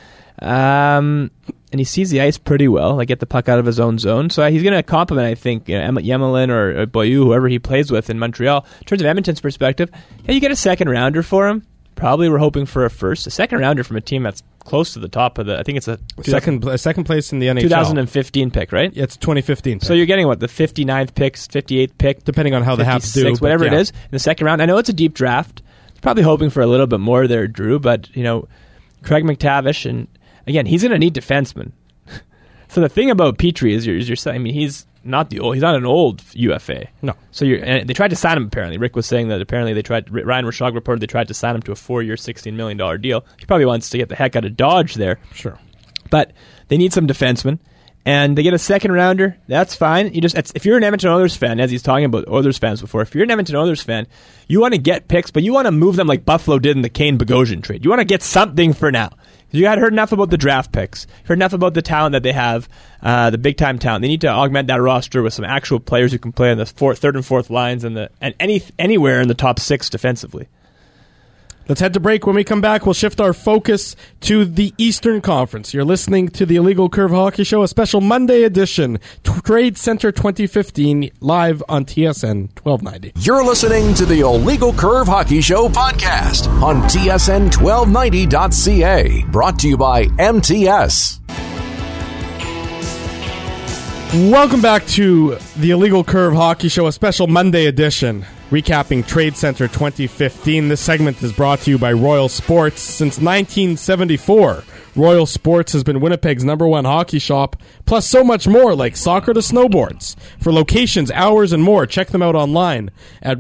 And he sees the ice pretty well, like get the puck out of his own zone. So he's going to complement, I think, Yemelin or Boyu, whoever he plays with in Montreal. In terms of Edmonton's perspective, you get a second rounder for him. probably were hoping for a second rounder from a team that's close to the top of the. I think it's a second place in the NHL. 2015 pick, right? Yeah, it's 2015 pick. So you're getting the 59th pick, 58th pick, depending on how the Habs do, whatever it is in the second round. I know it's a deep draft. Probably hoping for a little bit more there, Drew. But Craig McTavish, and again, he's going to need defensemen. So the thing about Petrie is you're saying, he's not an old UFA. No. So and they tried to sign him apparently. Rick was saying that apparently Ryan Rishaug reported they tried to sign him to a 4-year, $16 million deal. He probably wants to get the heck out of Dodge there. Sure. But they need some defensemen. And they get a second rounder. That's fine. If you're an Edmonton Oilers fan, as he's talking about Oilers fans before, if you're an Edmonton Oilers fan, you want to get picks, but you want to move them like Buffalo did in the Kane Bogosian trade. You want to get something for now. You had heard enough about the draft picks. Heard enough about the talent that they have, the big time talent. They need to augment that roster with some actual players who can play on the third and fourth lines and anywhere in the top 6 defensively. Let's head to break. When we come back, we'll shift our focus to the Eastern Conference. You're listening to the Illegal Curve Hockey Show, a special Monday edition, Trade Center 2015, live on TSN 1290. You're listening to the Illegal Curve Hockey Show podcast on TSN1290.ca. Brought to you by MTS. Welcome back to the Illegal Curve Hockey Show, a special Monday edition, recapping Trade Center 2015. This segment is brought to you by Royal Sports. Since 1974, Royal Sports has been Winnipeg's #1 hockey shop, plus so much more like soccer to snowboards. For locations, hours, and more, check them out online at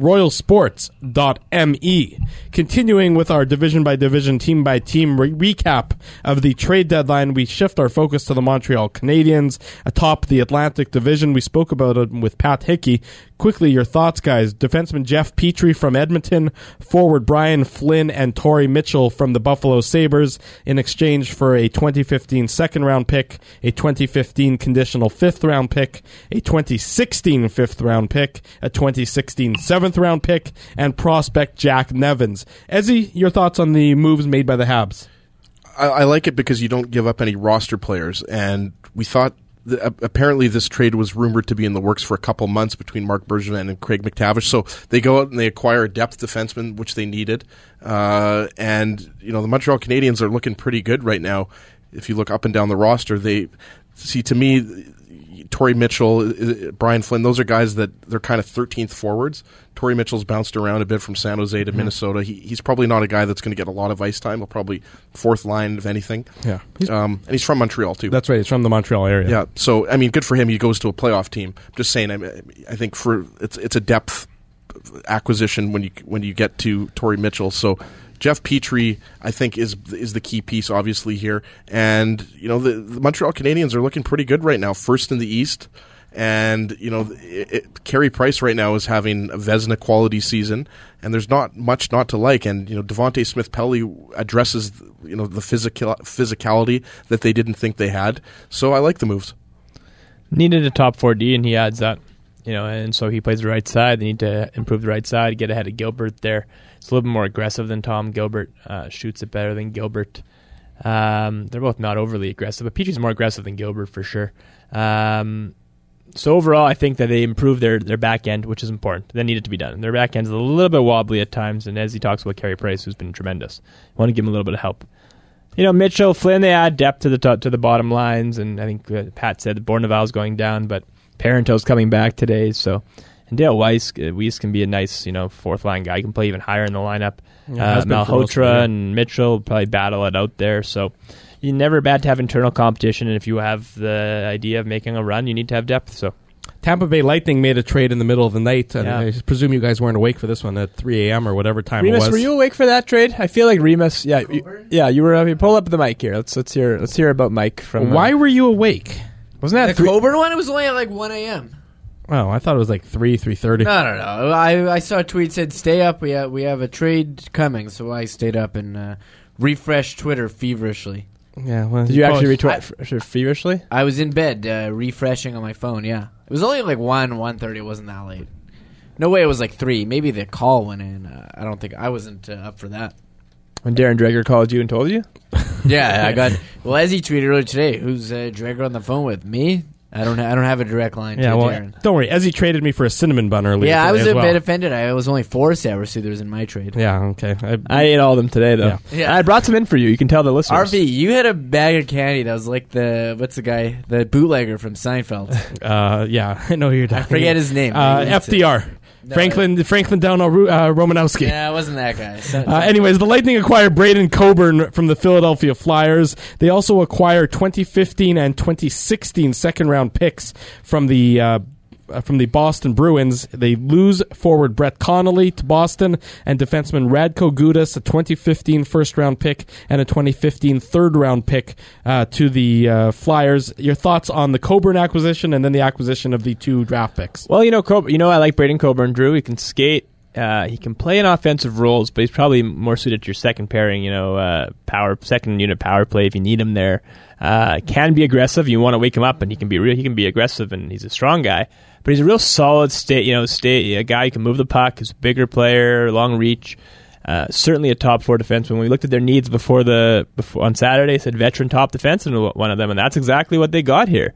royalsports.me. Continuing with our division-by-division, team-by-team recap of the trade deadline, we shift our focus to the Montreal Canadiens atop the Atlantic Division. We spoke about it with Pat Hickey. Quickly, your thoughts, guys. Defenseman Jeff Petrie from Edmonton, forward Brian Flynn and Torrey Mitchell from the Buffalo Sabres in exchange for a 2015 second-round pick, a 2015 conditional fifth-round pick, a 2016 fifth-round pick, a 2016 seventh-round pick, and prospect Jack Nevins. Ezzy, your thoughts on the moves made by the Habs? I like it because you don't give up any roster players, and we thought apparently this trade was rumored to be in the works for a couple months between Marc Bergevin and Craig McTavish. So they go out and they acquire a depth defenseman, which they needed. And the Montreal Canadiens are looking pretty good right now. If you look up and down the roster, they see, to me, Torrey Mitchell, Brian Flynn, those are guys that they're kind of 13th forwards. Torrey Mitchell's bounced around a bit from San Jose to Minnesota. He's probably not a guy that's going to get a lot of ice time. He'll probably fourth line, if anything. Yeah, and he's from Montreal, too. That's right. He's from the Montreal area. Yeah, so, good for him. He goes to a playoff team. I'm just saying, I think it's a depth acquisition when you get to Torrey Mitchell. So Jeff Petrie, I think, is the key piece, obviously, here. And, the Montreal Canadiens are looking pretty good right now, first in the East. And, Carey Price right now is having a Vezina quality season, and there's not much not to like. And, Devontae Smith-Pelly addresses, the physicality that they didn't think they had. So I like the moves. Needed a top 4D, and he adds that. And so he plays the right side. They need to improve the right side, get ahead of Gilbert there. It's a little bit more aggressive than Tom. Gilbert shoots it better than Gilbert. They're both not overly aggressive, but Petrie's more aggressive than Gilbert for sure. So overall, I think that they improved their back end, which is important. That needed to be done. Their back end's a little bit wobbly at times, and as he talks about Carey Price, who's been tremendous, I want to give him a little bit of help. Mitchell, Flynn, they add depth to the bottom lines, and I think Pat said that Bourneval's going down, but Parenteau's coming back today, so. And Dale Weiss can be a nice, fourth line guy. He can play even higher in the lineup. Malhotra and Mitchell probably battle it out there. So you're never bad to have internal competition, and if you have the idea of making a run, you need to have depth. So Tampa Bay Lightning made a trade in the middle of the night, and I presume you guys weren't awake for this one at 3 a.m. or whatever time Remus, it was. were you awake for that trade? I feel like Remus. Yeah, you were. You pull up the mic here. Let's hear about Mike from. Why were you awake? Wasn't that the Coburn one? It was only at like 1 a.m. Oh, I thought it was like 3:30. No. I saw a tweet said, "Stay up. We have a trade coming." So I stayed up and refreshed Twitter feverishly. Yeah. Well, did you actually retweet feverishly? I was in bed refreshing on my phone. Yeah, it was only like 1:30. It wasn't that late. No way. It was like 3. Maybe the call went in. I don't think I wasn't up for that. When Darren Dreger called you and told you? Yeah, I got. Well, as he tweeted earlier today, who's Dreger on the phone with? Me? I don't have a direct line to Darren. Don't worry. Ezzy traded me for a cinnamon bun earlier. Yeah, I was today a as bit well. offended. I was only 4 sour soothers in my trade. Yeah, okay. I ate all of them today, though. Yeah. I brought some in for you. You can tell the listeners. RV, you had a bag of candy that was like the bootlegger from Seinfeld. Yeah, I know who you're talking. I forget his name. FDR. No. Franklin Delano Romanowski. Yeah, it wasn't that guy. Anyways, the Lightning acquired Braden Coburn from the Philadelphia Flyers. They also acquired 2015 and 2016 second-round picks from the Boston Bruins. They lose forward Brett Connolly to Boston and defenseman Radko Gudas, a 2015 first-round pick and a 2015 third-round pick to the Flyers. Your thoughts on the Coburn acquisition and then the acquisition of the 2 draft picks? Well, I like Braden Coburn, Drew. He can skate. He can play in offensive roles, but he's probably more suited to your second pairing, second unit power play if you need him there. Can be aggressive. You want to wake him up, and he can be aggressive, and he's a strong guy. But he's a real solid a guy who can move the puck. He's a bigger player, long reach. Certainly a top 4 defenseman. When we looked at their needs before on Saturday, it said veteran top defenseman, one of them, and that's exactly what they got here.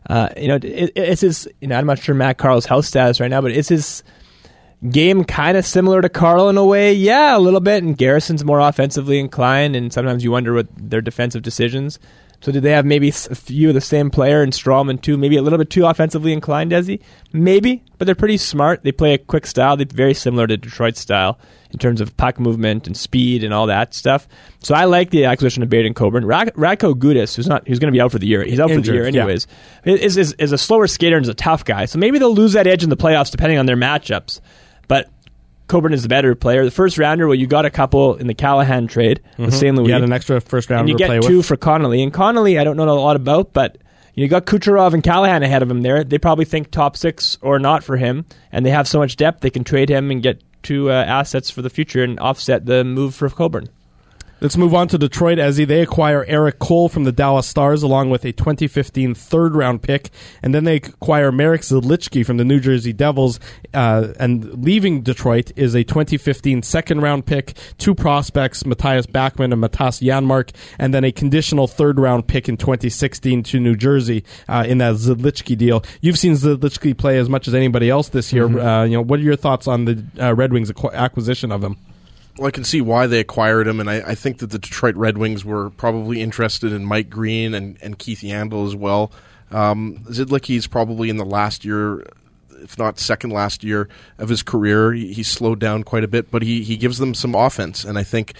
It's his. I'm not sure Matt Carl's health status right now, but it's his game kind of similar to Carl in a way. Yeah, a little bit. And Garrison's more offensively inclined, and sometimes you wonder what their defensive decisions. So did they have maybe a few of the same player and Strawman too? Maybe a little bit too offensively inclined, Desi? Maybe, but they're pretty smart. They play a quick style. They're very similar to Detroit's style in terms of puck movement and speed and all that stuff. So I like the acquisition of Braden Coburn. Radko Gudas, who's going to be out for the year. He's out for the year anyways. Yeah. Is a slower skater and is a tough guy. So maybe they'll lose that edge in the playoffs depending on their matchups. But Coburn is the better player. The first rounder, you got a couple in the Callahan trade with St. Louis. You had an extra first rounder and to play you get 2 for Connolly. And Connolly, I don't know a lot about, but you got Kucherov and Callahan ahead of him there. They probably think top 6 or not for him, and they have so much depth they can trade him and get 2 assets for the future and offset the move for Coburn. Let's move on to Detroit, Ezzy. They acquire Eric Cole from the Dallas Stars along with a 2015 third-round pick, and then they acquire Marek Zlitschki from the New Jersey Devils, and leaving Detroit is a 2015 second-round pick, 2 prospects, Matthias Backman and Matas Janmark, and then a conditional third-round pick in 2016 to New Jersey in that Zlitschki deal. You've seen Zlitschki play as much as anybody else this year. What are your thoughts on the Red Wings acquisition of him? Well, I can see why they acquired him, and I think that the Detroit Red Wings were probably interested in Mike Green and Keith Yandel as well. Zlitschki's probably in the last year, if not second last year of his career. He's slowed down quite a bit, but he gives them some offense, and I think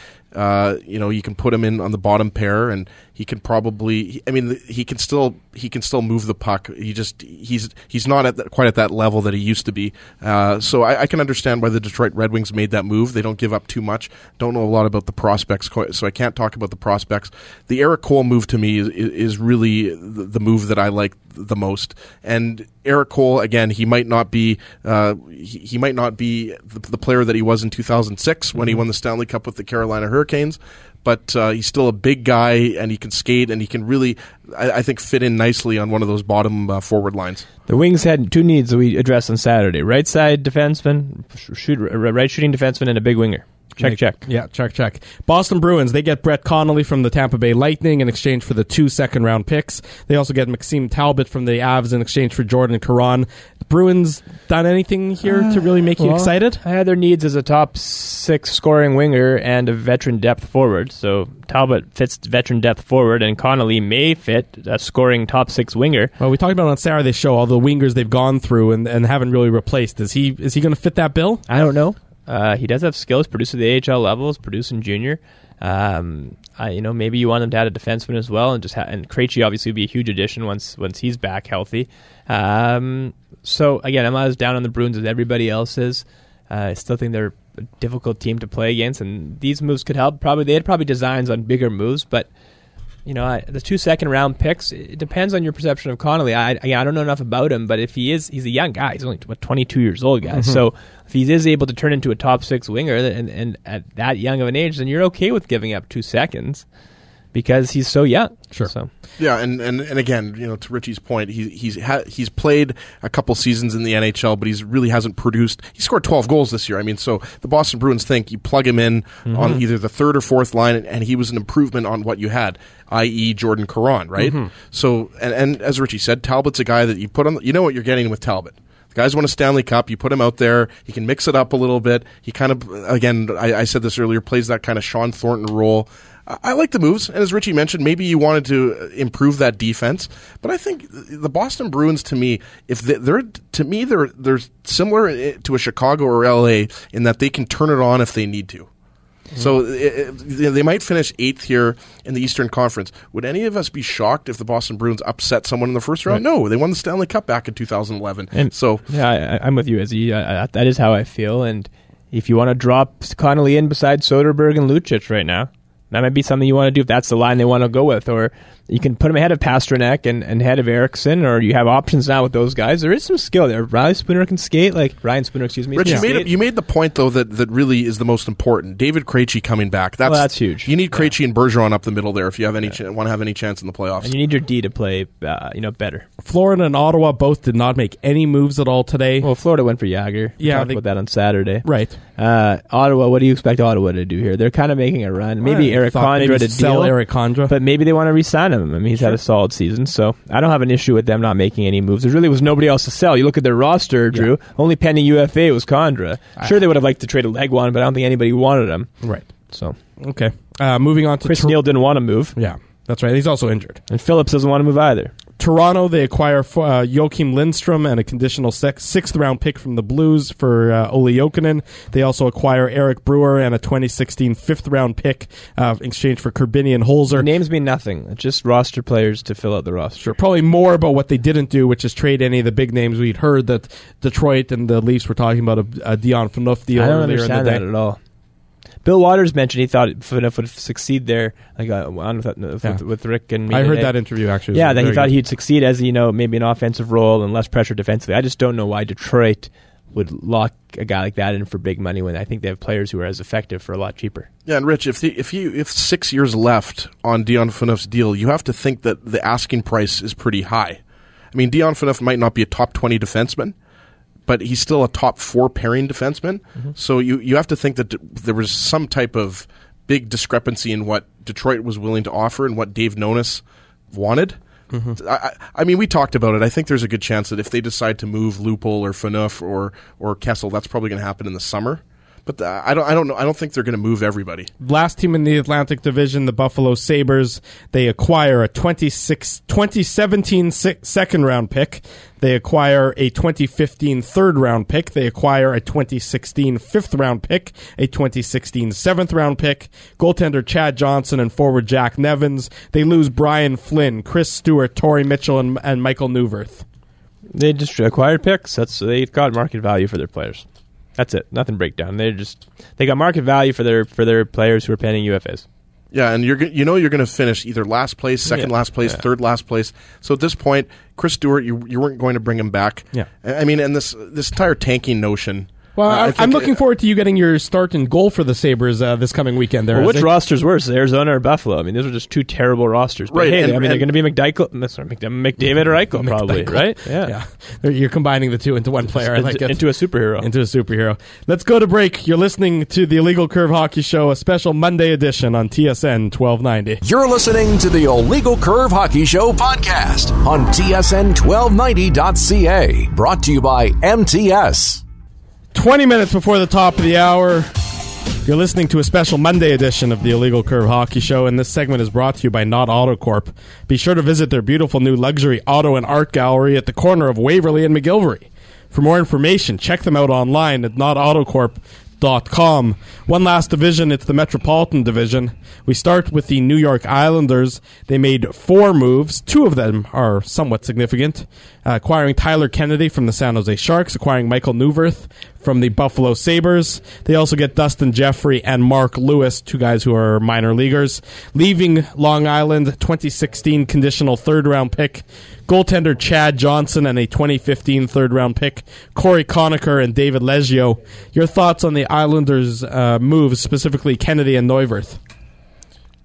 you can put him in on the bottom pair, and he can probably. He can still move the puck. He's not quite at that level that he used to be. So I can understand why the Detroit Red Wings made that move. They don't give up too much. Don't know a lot about the prospects, so I can't talk about the prospects. The Eric Cole move to me is really the move that I like the most. And Eric Cole, again, he might not be the player that he was in 2006 when he won the Stanley Cup with the Carolina Hurricanes, but he's still a big guy, and he can skate, and he can really, I think, fit in nicely on one of those bottom forward lines. The Wings had 2 needs that we addressed on Saturday: right side defenseman, right shooting defenseman, and a big winger. Check. Yeah, check. Boston Bruins, they get Brett Connolly from the Tampa Bay Lightning in exchange for the 2 second-round picks. They also get Maxime Talbot from the Avs in exchange for Jordan Caron. The Bruins done anything here to really make you excited? I had their needs as a top 6 scoring winger and a veteran depth forward. So Talbot fits veteran depth forward, and Connolly may fit a scoring top 6 winger. Well, we talked about on Saturday show all the wingers they've gone through and haven't really replaced. Is he going to fit that bill? I don't know. He does have skills, produce at the AHL levels, produce in junior. Maybe you want him to add a defenseman as well, and and Krejci obviously would be a huge addition once he's back healthy. So again, I'm not as down on the Bruins as everybody else is. I still think they're a difficult team to play against, and these moves could help. They had probably designs on bigger moves, but the 2 second-round picks, it depends on your perception of Connolly. I don't know enough about him, but if he's a young guy. He's only 22 years old, guys. Mm-hmm. So if he is able to turn into a top 6 winger and at that young of an age, then you're okay with giving up 2 seconds. because he's so young. Sure. So. Yeah, and again, to Richie's point, he's played a couple seasons in the NHL, but he's really hasn't produced. He scored 12 goals this year. I mean, so the Boston Bruins think you plug him in on either the third or fourth line, and he was an improvement on what you had, i.e. Jordan Caron, right? So, and as Richie said, Talbot's a guy that you put on. You know what you're getting with Talbot. The guy's won a Stanley Cup. You put him out there. He can mix it up a little bit. He kind of, again, I said this earlier, plays that kind of Sean Thornton role. I like the moves, and as Richie mentioned, maybe you wanted to improve that defense. But I think the Boston Bruins, to me, they're similar to a Chicago or LA in that they can turn it on if they need to. So they might finish 8th here in the Eastern Conference. Would any of us be shocked if the Boston Bruins upset someone in the first round? Right. No, they won the Stanley Cup back in 2011. And so I'm with you, Izzy. That is how I feel. And if you want to drop Connolly in beside Soderberg and Lucic right now, that might be something you want to do if that's the line they want to go with. Or you can put him ahead of Pasternak and ahead of Eriksson, or you have options now with those guys. There is some skill there. Ryan Spooner can skate. Rich, you made the point, though, that really is the most important. David Krejci coming back. That's huge. You need Krejci and Bergeron up the middle there if you have any want to have any chance in the playoffs. And you need your D to play better. Florida and Ottawa both did not make any moves at all today. Well, Florida went for Jagr. We talked about that on Saturday. Right. Ottawa, what do you expect Ottawa to do here? They're kind of making a run. Maybe Eric Condra to sell deal, Eric Condra. but maybe they want to re-sign him. I mean, he's had a solid season, so I don't have an issue with them not making any moves. There really was nobody else to sell. You look at their roster, Drew. Only pending UFA was Condra. Sure, they would have liked to trade a leg one, but I don't think anybody wanted him. Right. So okay. Moving on to Chris Neal didn't want to move. Yeah, that's right. He's also injured. And Phillips doesn't want to move either. Toronto, they acquire Joachim Lindstrom and a conditional sixth-round pick from the Blues for Olli Jokinen. They also acquire Eric Brewer and a 2016 fifth-round pick in exchange for Kerbini and Holzer. Names mean nothing. It's just roster players to fill out the roster. Sure, probably more about what they didn't do, which is trade any of the big names we'd heard that Detroit and the Leafs were talking about a Dion Phaneuf deal earlier in the day. I don't understand that at all. Bill Waters mentioned he thought Phaneuf would succeed there, with Rick and me. I heard that interview actually. Yeah, that he thought he'd succeed as maybe an offensive role and less pressure defensively. I just don't know why Detroit would lock a guy like that in for big money when I think they have players who are as effective for a lot cheaper. Yeah, and Rich, if 6 years left on Dion Phaneuf's deal, you have to think that the asking price is pretty high. I mean, Dion Phaneuf might not be a top 20 defenseman, but he's still a top 4 pairing defenseman. So you have to think that there was some type of big discrepancy in what Detroit was willing to offer and what Dave Nonis wanted. I mean, we talked about it. I think there's a good chance that if they decide to move Lupul or Phaneuf or Kessel, that's probably going to happen in the summer. But I don't know. I don't think they're going to move everybody. Last team in the Atlantic Division, the Buffalo Sabres, they acquire a 2017 second-round pick. They acquire a 2015 third-round pick. They acquire a 2016 fifth-round pick, a 2016 seventh-round pick, goaltender Chad Johnson and forward Jack Nevins. They lose Brian Flynn, Chris Stewart, Torrey Mitchell, and Michael Neuwirth. They just acquired picks. They've got market value for their players. That's it. Nothing breakdown. They got market value for their players who are pending UFAs. Yeah, and you're going to finish either last place, second last place, third last place. So at this point, Chris Stewart, you weren't going to bring him back. Yeah, I mean, and this entire tanking notion. Well, I'm looking forward to you getting your start and goal for the Sabres this coming weekend. Which roster's worse, Arizona or Buffalo? I mean, those are just two terrible rosters. But right. Hey, they're going to be McDavid or Eichel, probably, right? Yeah. You're combining the two into one player. I like it. Into a superhero. Let's go to break. You're listening to the Illegal Curve Hockey Show, a special Monday edition on TSN 1290. You're listening to the Illegal Curve Hockey Show podcast on TSN1290.ca. Brought to you by MTS. 20 minutes before the top of the hour, you're listening to a special Monday edition of the Illegal Curve Hockey Show, and this segment is brought to you by Knott Auto Corp. Be sure to visit their beautiful new luxury auto and art gallery at the corner of Waverly and McGilvery. For more information, check them out online at knottautocorp.com. One last division, it's the Metropolitan Division. We start with the New York Islanders. They made 4 moves. 2 of them are somewhat significant. Acquiring Tyler Kennedy from the San Jose Sharks, acquiring Michael Neuwirth from the Buffalo Sabres. They also get Dustin Jeffrey and Mark Lewis, 2 guys who are minor leaguers. Leaving Long Island, 2016 conditional third-round pick, goaltender Chad Johnson, and a 2015 third-round pick, Corey Conacher and David Leggio. Your thoughts on the Islanders' moves, specifically Kennedy and Neuwirth?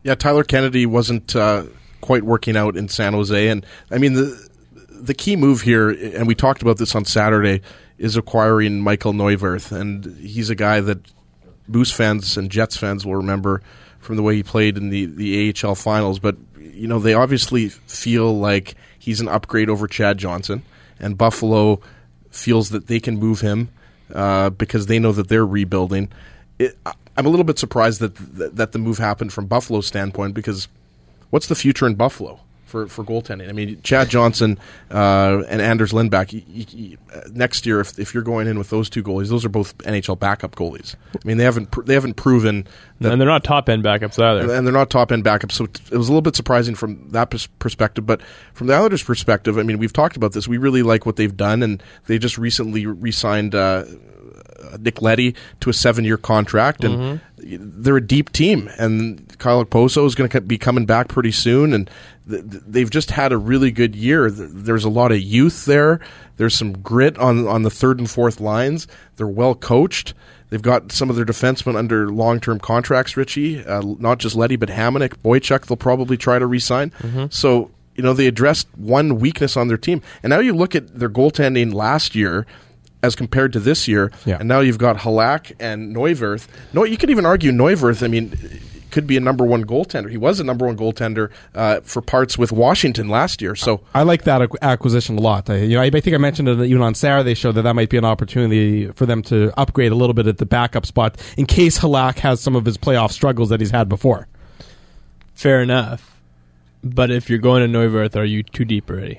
Yeah, Tyler Kennedy wasn't quite working out in San Jose, and I mean the key move here, and we talked about this on Saturday, is acquiring Michael Neuwirth, and he's a guy that Moose fans and Jets fans will remember from the way he played in the AHL finals. But they obviously feel like he's an upgrade over Chad Johnson, and Buffalo feels that they can move him because they know that they're rebuilding. I'm a little bit surprised that the move happened from Buffalo's standpoint, because what's the future in Buffalo for goaltending? I mean, Chad Johnson and Anders Lindback, next year, if you're going in with those two goalies, those are both NHL backup goalies. I mean, they haven't proven that, and they're not top end backups either. And they're not top end backups, so it was a little bit surprising from that perspective. But from the Islanders' perspective, I mean, we've talked about this. We really like what they've done, and they just recently re-signed Nick Leddy to a 7-year contract, and they're a deep team, and Kyle Okposo is going to be coming back pretty soon, and they've just had a really good year. There's a lot of youth there. There's some grit on the third and fourth lines. They're well coached. They've got some of their defensemen under long-term contracts, Richie, not just Leddy, but Hamonic, Boychuk, they'll probably try to re-sign. So, they addressed one weakness on their team, and now you look at their goaltending last year as compared to this year, and now you've got Halak and Neuwirth. No, you could even argue Neuwirth, I mean, could be a number one goaltender. He was a number one goaltender for parts with Washington last year. So I like that acquisition a lot. I think I mentioned it even on Saturday's show that might be an opportunity for them to upgrade a little bit at the backup spot in case Halak has some of his playoff struggles that he's had before. Fair enough. But if you're going to Neuwirth, are you too deep already?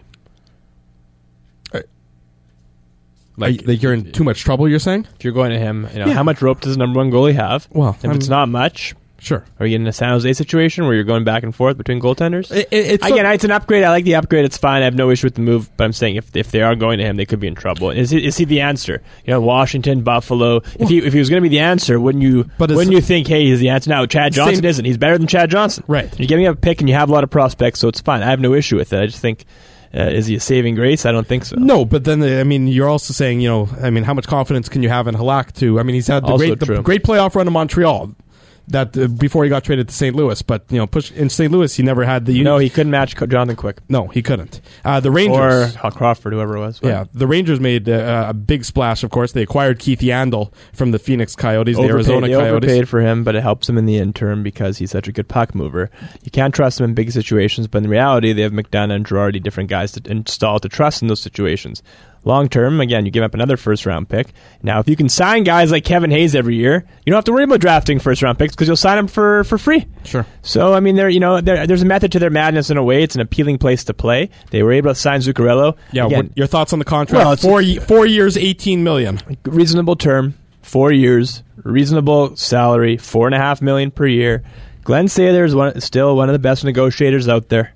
Like you're in too much trouble, you're saying? If you're going to him, how much rope does the number one goalie have? Well, if it's not much, sure. Are you in a San Jose situation where you're going back and forth between goaltenders? It's an upgrade. I like the upgrade. It's fine. I have no issue with the move. But I'm saying if they are going to him, they could be in trouble. Is he the answer? Washington, Buffalo. If he was going to be the answer, wouldn't you think, hey, he's the answer? Now, Chad Johnson isn't. He's better than Chad Johnson. Right. You're giving up a pick, and you have a lot of prospects, so it's fine. I have no issue with it. I just think. Is he a saving grace? I don't think so. No, but then, you're also saying, how much confidence can you have in Halak too? I mean, he's had the great playoff run in Montreal that before he got traded to St. Louis, but, push in St. Louis, he never had the... No, he couldn't match Jonathan Quick. No, he couldn't. The Rangers... Or Crawford, whoever it was. Yeah, the Rangers made a big splash, of course. They acquired Keith Yandel from the Phoenix Coyotes, the Arizona Coyotes. They overpaid for him, but it helps him in the interim because he's such a good puck mover. You can't trust him in big situations, but in reality, they have McDonough and Girardi, different guys to install to trust in those situations. Long term, again, you give up another first-round pick. Now, if you can sign guys like Kevin Hayes every year, you don't have to worry about drafting first-round picks because you'll sign them for free. Sure. So, I mean, there's a method to their madness in a way. It's an appealing place to play. They were able to sign Zuccarello. Yeah, again, your thoughts on the contract? Well, 4 years, $18 million. Reasonable term, 4 years, reasonable salary, $4.5 million per year. Glenn Sather is still one of the best negotiators out there.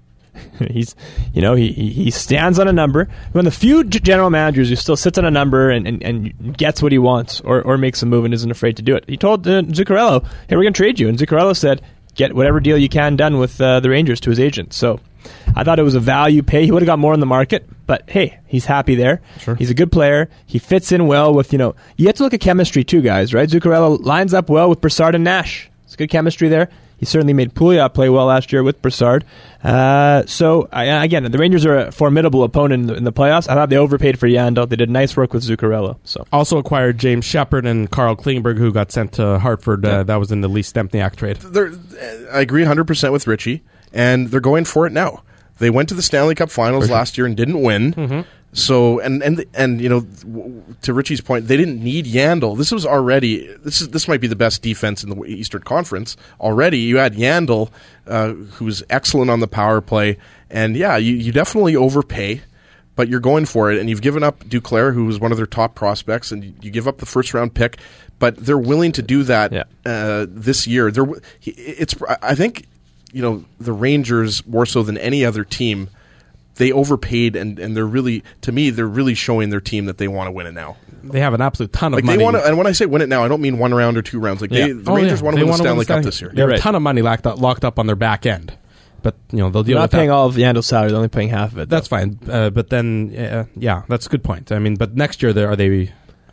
He stands on a number. One of the few general managers who still sits on a number and gets what he wants or makes a move and isn't afraid to do it. He told Zuccarello, hey, we're going to trade you. And Zuccarello said, get whatever deal you can done with the Rangers to his agent. So I thought it was a value pay. He would have got more in the market, but hey, he's happy there. Sure. He's a good player. He fits in well with, you have to look at chemistry too, guys, right? Zuccarello lines up well with Brassard and Nash. It's good chemistry there. He certainly made Pouliot play well last year with Brassard. Again, the Rangers are a formidable opponent in the playoffs. I thought they overpaid for Yandel. They did nice work with Zuccarello. So also acquired James Shepard and Carl Klingberg, who got sent to Hartford. That was in the Lee Stempniak trade. I agree 100% with Richie, and they're going for it now. They went to the Stanley Cup Finals last year and didn't win. Mm-hmm. So and to Richie's point, they didn't need Yandel. This was already this might be the best defense in the Eastern Conference already. You had Yandel, who's excellent on the power play, and you definitely overpay, but you're going for it, and you've given up Duclair, who was one of their top prospects, and you give up the first round pick, but they're willing to do that this year. I think the Rangers more so than any other team. They overpaid, and they're really, to me, they're really showing their team that they want to win it now. They have an absolute ton of money. They want to, and when I say win it now, I don't mean 1 round or 2 rounds. The Rangers want to win the Stanley Cup this year. They have a ton of money locked up on their back end. But they'll deal with that. They're not paying all of Yandel's salary; they're only paying half of it. That's fine. But then, that's a good point. I mean, but next year, are they?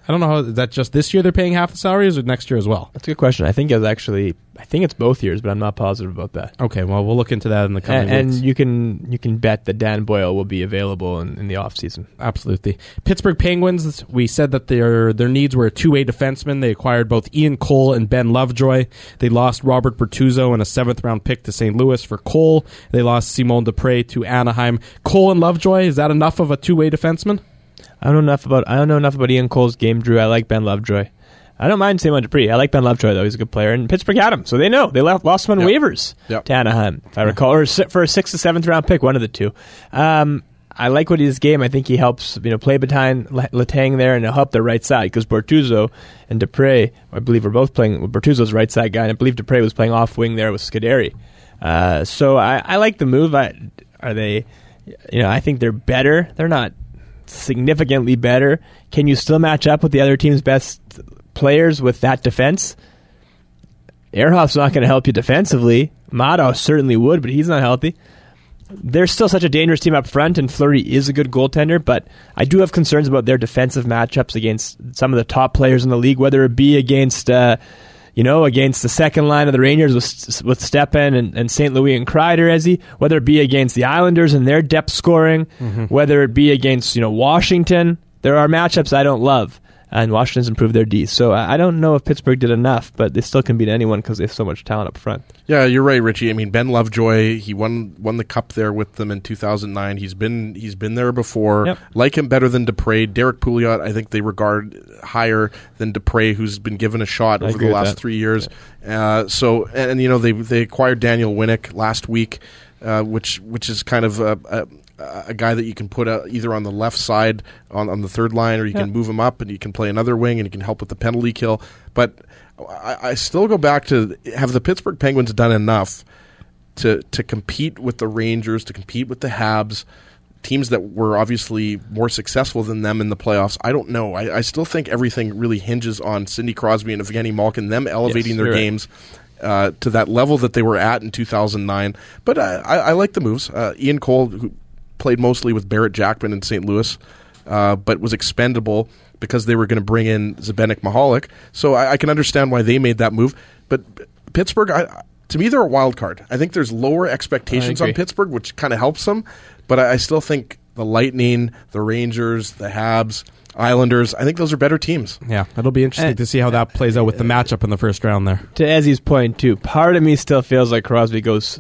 I don't know how, is that just this year they're paying half the salary, or is it next year as well? That's a good question. I think it's both years, but I'm not positive about that. Okay, well, we'll look into that in the coming weeks. And you can bet that Dan Boyle will be available in the offseason. Absolutely. Pittsburgh Penguins, we said that their needs were a two-way defenseman. They acquired both Ian Cole and Ben Lovejoy. They lost Robert Bertuzzo and a 7th-round pick to St. Louis for Cole. They lost Simon Dupré to Anaheim. Cole and Lovejoy, is that enough of a two-way defenseman? I don't know enough about Ian Cole's game, Drew. I like Ben Lovejoy. I don't mind Simon Dupree. I like Ben Lovejoy, though. He's a good player. And Pittsburgh had him, so they know. They lost him on waivers to Anaheim, if I recall, or for a 6th or 7th round pick, one of the two. I like what his game. I think he helps play behind Letang there, and he'll help their right side, because Bertuzzo and Dupré, I believe, were both playing. Bertuzzo's right side guy, and I believe Dupré was playing off wing there with Scuderi. So I like the move. Are they? I think they're better. They're not significantly better. Can you still match up with the other team's best players with that defense? Ehrhoff's not going to help you defensively. Mato certainly would, but he's not healthy. They're still such a dangerous team up front, and Fleury is a good goaltender, but I do have concerns about their defensive matchups against some of the top players in the league, whether it be against against the second line of the Rangers with Stepan and St. Louis and Kreider, whether it be against the Islanders and their depth scoring, whether it be against Washington. There are matchups I don't love, and Washington's improved their D. So I don't know if Pittsburgh did enough, but they still can beat anyone because they have so much talent up front. Yeah, you're right, Richie. I mean, Ben Lovejoy, he won the cup there with them in 2009. He's been there before. Yep. Like him better than Dupré. Derek Pouliot, I think they regard higher than Dupré, who's been given a shot over the last 3 years. Yeah. They acquired Daniel Winnick last week, which is kind of a guy that you can put either on the left side on the third line, or you can move him up and you can play another wing and you can help with the penalty kill. But I still go back to, have the Pittsburgh Penguins done enough to compete with the Rangers, to compete with the Habs, teams that were obviously more successful than them in the playoffs? I don't know. I still think everything really hinges on Sidney Crosby and Evgeny Malkin, them elevating their games to that level that they were at in 2009. But I like the moves. Ian Cole, who played mostly with Barrett Jackman in St. Louis, but was expendable because they were going to bring in Zdeněk Mihalik. So I can understand why they made that move. But Pittsburgh, to me, they're a wild card. I think there's lower expectations on Pittsburgh, which kind of helps them. But I still think the Lightning, the Rangers, the Habs, Islanders, I think those are better teams. Yeah, it'll be interesting to see how that plays out with the matchup in the first round there. To Ezzy's point, too, part of me still feels like Crosby goes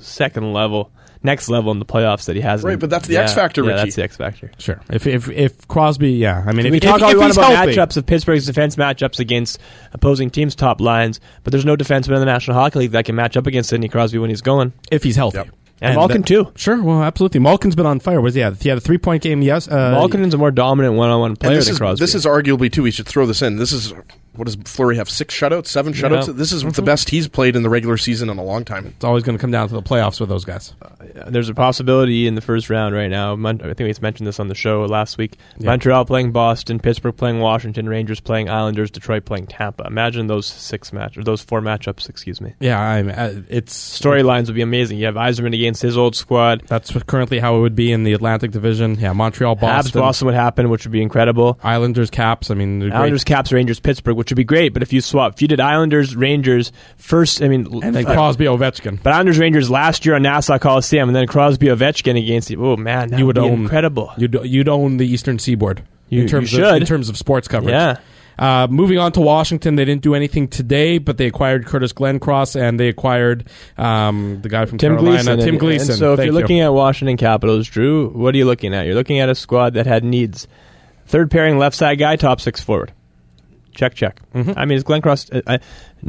next level in the playoffs that he has. Right, but that's the X factor, Richie. Yeah, that's the X factor. Sure. If Crosby, I mean, we talk all we want about matchups of Pittsburgh's defense matchups against opposing teams' top lines, but there's no defenseman in the National Hockey League that can match up against Sidney Crosby when he's going. If he's healthy. Yep. And Malkin, too. Sure, well, absolutely. Malkin's been on fire. He had a 3-point game, yes. Malkin's a more dominant one-on-one player than Crosby. This is arguably, too, we should throw this in. This is, what does Fleury have, 6 shutouts, 7 shutouts? This is the best he's played in the regular season in a long time. It's always going to come down to the playoffs with those guys. There's a possibility in the first round right now. I think we mentioned this on the show last week. Yeah. Montreal playing Boston, Pittsburgh playing Washington, Rangers playing Islanders, Detroit playing Tampa. Imagine those 4 matchups, excuse me. Yeah, it's... Storylines would be amazing. You have Yzerman against his old squad. That's currently how it would be in the Atlantic Division. Yeah, Montreal, Boston. Boston would happen, which would be incredible. Islanders, Caps, Islanders, Caps, Rangers, Pittsburgh, which would be great. But if you did Islanders, Rangers first, and then Crosby, Ovechkin. But Islanders, Rangers last year on Nassau Coliseum, and then Crosby, Ovechkin against you. Oh man, that would be incredible. You'd own the Eastern Seaboard in terms of sports coverage. Yeah. Moving on to Washington, they didn't do anything today, but they acquired Curtis Glencross, and they acquired the guy from Carolina, Tim Gleason. And so if you're looking at Washington Capitals, Drew, what are you looking at? You're looking at a squad that had needs. Third pairing left side guy, top 6 forward. Check. Mm-hmm. I mean, is Glencross a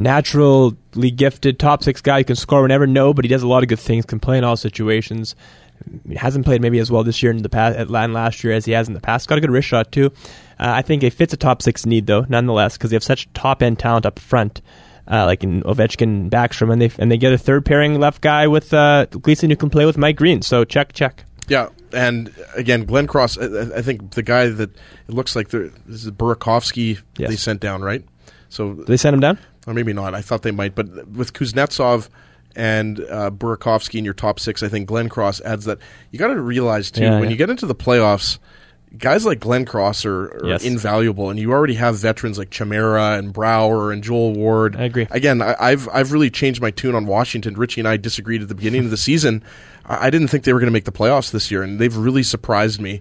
naturally gifted top 6 guy who can score whenever? No, but he does a lot of good things, can play in all situations. He hasn't played maybe as well this year in the past, at last year as he has in the past. Got a good wrist shot, too. I think it fits a top 6 need, though, nonetheless, because they have such top-end talent up front, like in Ovechkin, Backstrom, and they get a third-pairing left guy with Gleason who can play with Mike Green. So check. Yeah, and again, Glencross, I think the guy that it looks like this is Burakovsky they sent down, right? So did they send him down? Or maybe not. I thought they might. But with Kuznetsov and Burakovsky in your top 6, I think Glencross adds that. You got to realize, too, when you get into the playoffs, guys like Glenn Cross are invaluable, and you already have veterans like Chimera and Brower and Joel Ward. I agree. Again, I've really changed my tune on Washington. Richie and I disagreed at the beginning of the season. I didn't think they were going to make the playoffs this year, and they've really surprised me.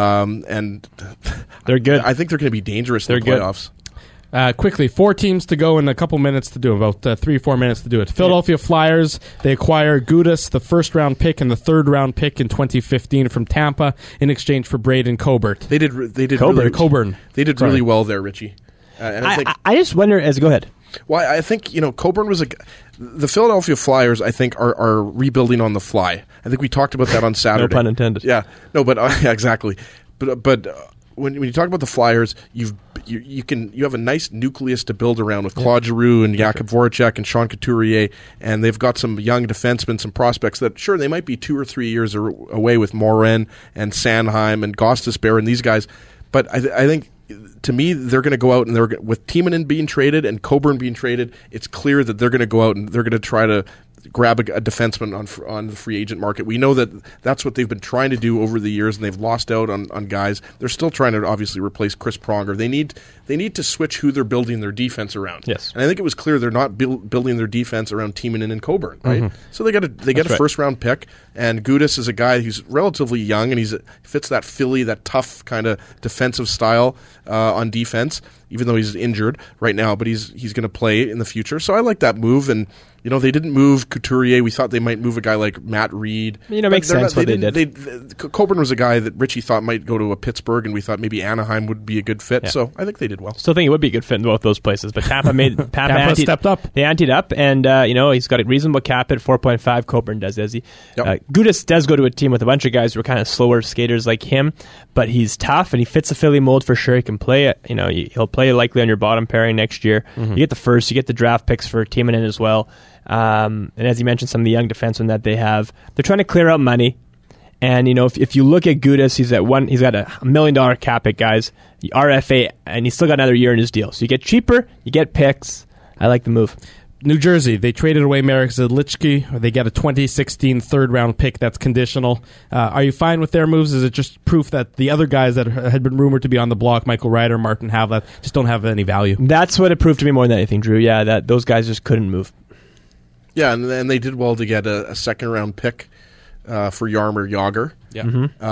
And they're good. I think they're going to be dangerous in the playoffs. Quickly, 4 teams to go and a couple minutes to do, about 3-4 minutes to do it. Philadelphia Flyers, they acquire Gudas, the first-round pick and the third-round pick in 2015 from Tampa in exchange for Braden Coburn. They did Coburn. They did really well there, Richie. And I just wonder, go ahead. Well, I think, Coburn was the Philadelphia Flyers, I think, are rebuilding on the fly. I think we talked about that on Saturday. No pun intended. Yeah. No, but exactly. But when you talk about the Flyers, you have a nice nucleus to build around with Claude Giroux and Jakub Voracek and Sean Couturier, and they've got some young defensemen, some prospects that, sure, they might be 2 or 3 years away with Morin and Sanheim and Gostisbehere and these guys, but I think, to me, they're going to go out and with Timonen being traded and Coburn being traded, it's clear that they're going to go out and they're going to try to grab a defenseman on the free agent market. We know that that's what they've been trying to do over the years, and they've lost out on guys. They're still trying to obviously replace Chris Pronger. They need to switch who they're building their defense around. Yes, and I think it was clear they're not building their defense around Timonen and Coburn, right? Mm-hmm. So they get a first round pick, and Gudas is a guy who's relatively young, and he fits that Philly, that tough kind of defensive style on defense. Even though he's injured right now, but he's going to play in the future. So I like that move, and they didn't move Couturier. We thought they might move a guy like Matt Reed. Makes sense what they did. Coburn was a guy that Richie thought might go to a Pittsburgh, and we thought maybe Anaheim would be a good fit. Yeah. So I think they did well. Still think he would be a good fit in both those places, but Tampa stepped up. They anteed up, and he's got a reasonable cap at 4.5. Coburn does, he? Yep. Gudas does go to a team with a bunch of guys who are kind of slower skaters like him, but he's tough and he fits the Philly mold for sure. He can play it. He'll play likely on your bottom pairing next year. Mm-hmm. You get the first, you get the draft picks for Timonen as well. And as you mentioned, some of the young defensemen that they have, they're trying to clear out money. And if you look at Gudas, he's got $1 million cap hit, guys, RFA, and he's still got another year in his deal. So you get cheaper, you get picks. I like the move. New Jersey, they traded away Marek Zidlichky. They get a 2016 third-round pick that's conditional. Are you fine with their moves? Is it just proof that the other guys that had been rumored to be on the block, Michael Ryder, Martin Havlat, just don't have any value? That's what it proved to me more than anything, Drew. Yeah, that those guys just couldn't move. Yeah, and they did well to get a second-round pick for Jaromir Jagr. Yeah,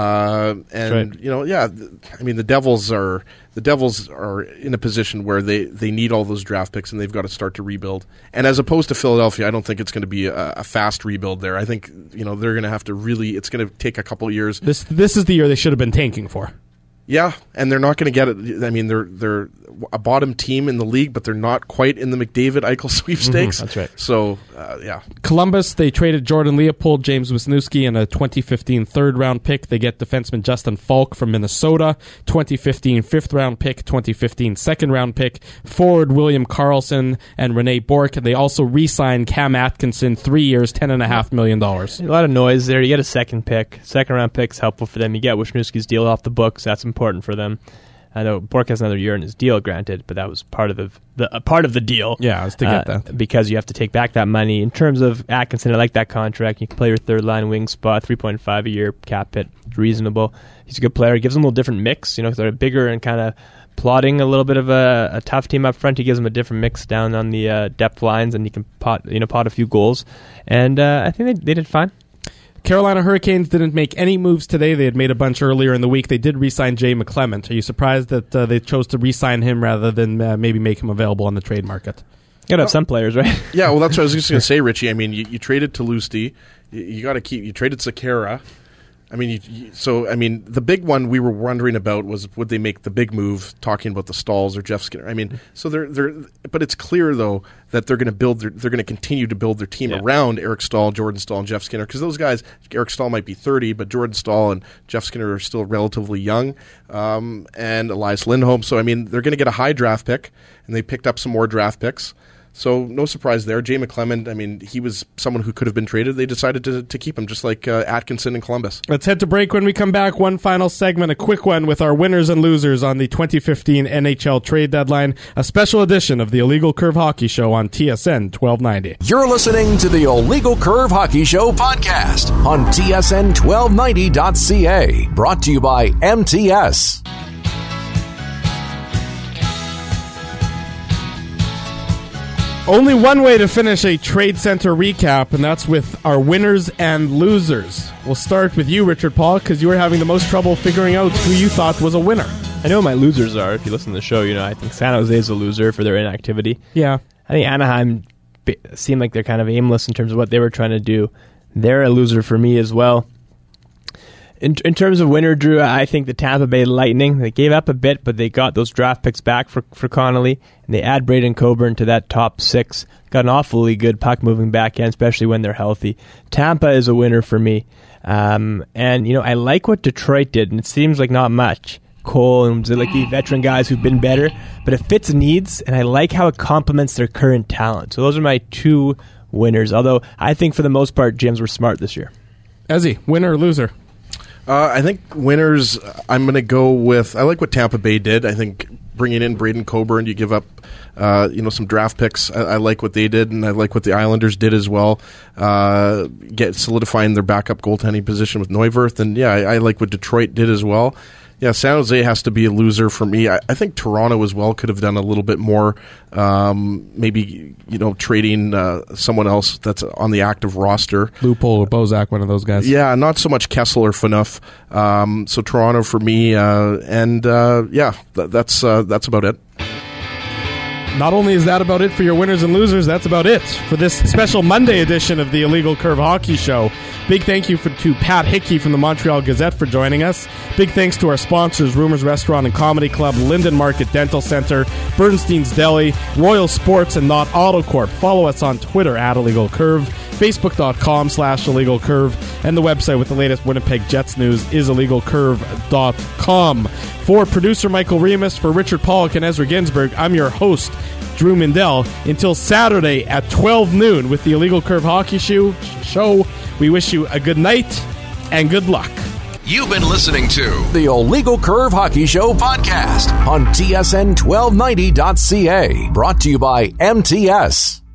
and right. I mean the Devils are in a position where they need all those draft picks, and they've got to start to rebuild. And as opposed to Philadelphia, I don't think it's going to be a fast rebuild there. I think they're going to have to really. It's going to take a couple of years. This is the year they should have been tanking for. Yeah, and they're not going to get it. I mean, they're a bottom team in the league, but they're not quite in the McDavid-Eichel sweepstakes. Mm-hmm, that's right. So, yeah. Columbus, they traded Jordan Leopold, James Wisniewski, and a 2015 third-round pick. They get defenseman Justin Falk from Minnesota, 2015 fifth-round pick, 2015 second-round pick, forward William Karlsson, and Rene Bourque. They also re-signed Cam Atkinson, 3 years, $10.5 million. A lot of noise there. You get a second pick. Second-round pick's helpful for them. You get Wisniewski's deal off the books. That's important for them. I know Bourque has another year in his deal, granted, but that was part of the deal. Yeah, I was to get that. Because you have to take back that money. In terms of Atkinson, I like that contract. You can play your third line wing spot, 3.5 a year cap hit. It's reasonable. He's a good player. He gives them a little different mix. Because they're bigger and kind of plotting a little bit of a tough team up front. He gives them a different mix down on the depth lines, and you can pot a few goals. And I think they did fine. Carolina Hurricanes didn't make any moves today. They had made a bunch earlier in the week. They did re-sign Jay McClement. Are you surprised that they chose to re-sign him rather than maybe make him available on the trade market? You gotta have some players, right? Yeah, well, that's what I was just going to say, Richie. I mean, you traded Toulouse-D. You got to keep. You traded Sekera. I mean, the big one we were wondering about was would they make the big move, talking about the Stalls or Jeff Skinner. I mean, so but it's clear though that they're going to continue to build their team around Eric Staal, Jordan Staal, and Jeff Skinner, because those guys, Eric Staal might be 30, but Jordan Staal and Jeff Skinner are still relatively young, and Elias Lindholm. So I mean, they're going to get a high draft pick, and they picked up some more draft picks. So no surprise there. Jay McClement, I mean, he was someone who could have been traded. They decided to keep him, just like Atkinson in Columbus. Let's head to break. When we come back, one final segment, a quick one with our winners and losers on the 2015 NHL trade deadline, a special edition of the Illegal Curve Hockey Show on TSN 1290. You're listening to the Illegal Curve Hockey Show podcast on TSN1290.ca. Brought to you by MTS. Only one way to finish a Trade Center recap, and that's with our winners and losers. We'll start with you, Richard Paul, because you were having the most trouble figuring out who you thought was a winner. I know my losers are. If you listen to the show, I think San Jose is a loser for their inactivity. Yeah. I think Anaheim seemed like they're kind of aimless in terms of what they were trying to do. They're a loser for me as well. In terms of winner, Drew, I think the Tampa Bay Lightning, they gave up a bit, but they got those draft picks back for Connolly, and they add Braden Coburn to that top 6. Got an awfully good puck-moving back end, especially when they're healthy. Tampa is a winner for me. And, I like what Detroit did, and it seems like not much. Cole and like the veteran guys who've been better, but it fits needs, and I like how it complements their current talent. So those are my 2 winners, although I think for the most part, Gyms were smart this year. Ezzy, winner or loser? I think winners, I'm going to go with, I like what Tampa Bay did. I think bringing in Braden Coburn, you give up some draft picks. I like what they did, and I like what the Islanders did as well, solidifying their backup goaltending position with Neuwirth. And, I like what Detroit did as well. Yeah, San Jose has to be a loser for me. I think Toronto as well could have done a little bit more, maybe, trading someone else that's on the active roster. Loophole or Bozak, one of those guys. Yeah, not so much Kessel or Phaneuf. So Toronto for me, that's about it. Not only is that about it for your winners and losers, that's about it for this special Monday edition of the Illegal Curve Hockey Show. Big thank you to Pat Hickey from the Montreal Gazette for joining us. Big thanks to our sponsors, Rumors Restaurant and Comedy Club, Linden Market Dental Center, Bernstein's Deli, Royal Sports, and Not Auto Corp. Follow us on Twitter at Illegal Curve, Facebook.com/Illegal Curve, and the website with the latest Winnipeg Jets news is IllegalCurve.com. For producer Michael Remus, for Richard Pollock and Ezra Ginsburg, I'm your host, Drew Mindell. Until Saturday at 12 noon with the Illegal Curve Hockey Show, we wish you a good night and good luck. You've been listening to the Illegal Curve Hockey Show podcast on TSN1290.ca. Brought to you by MTS.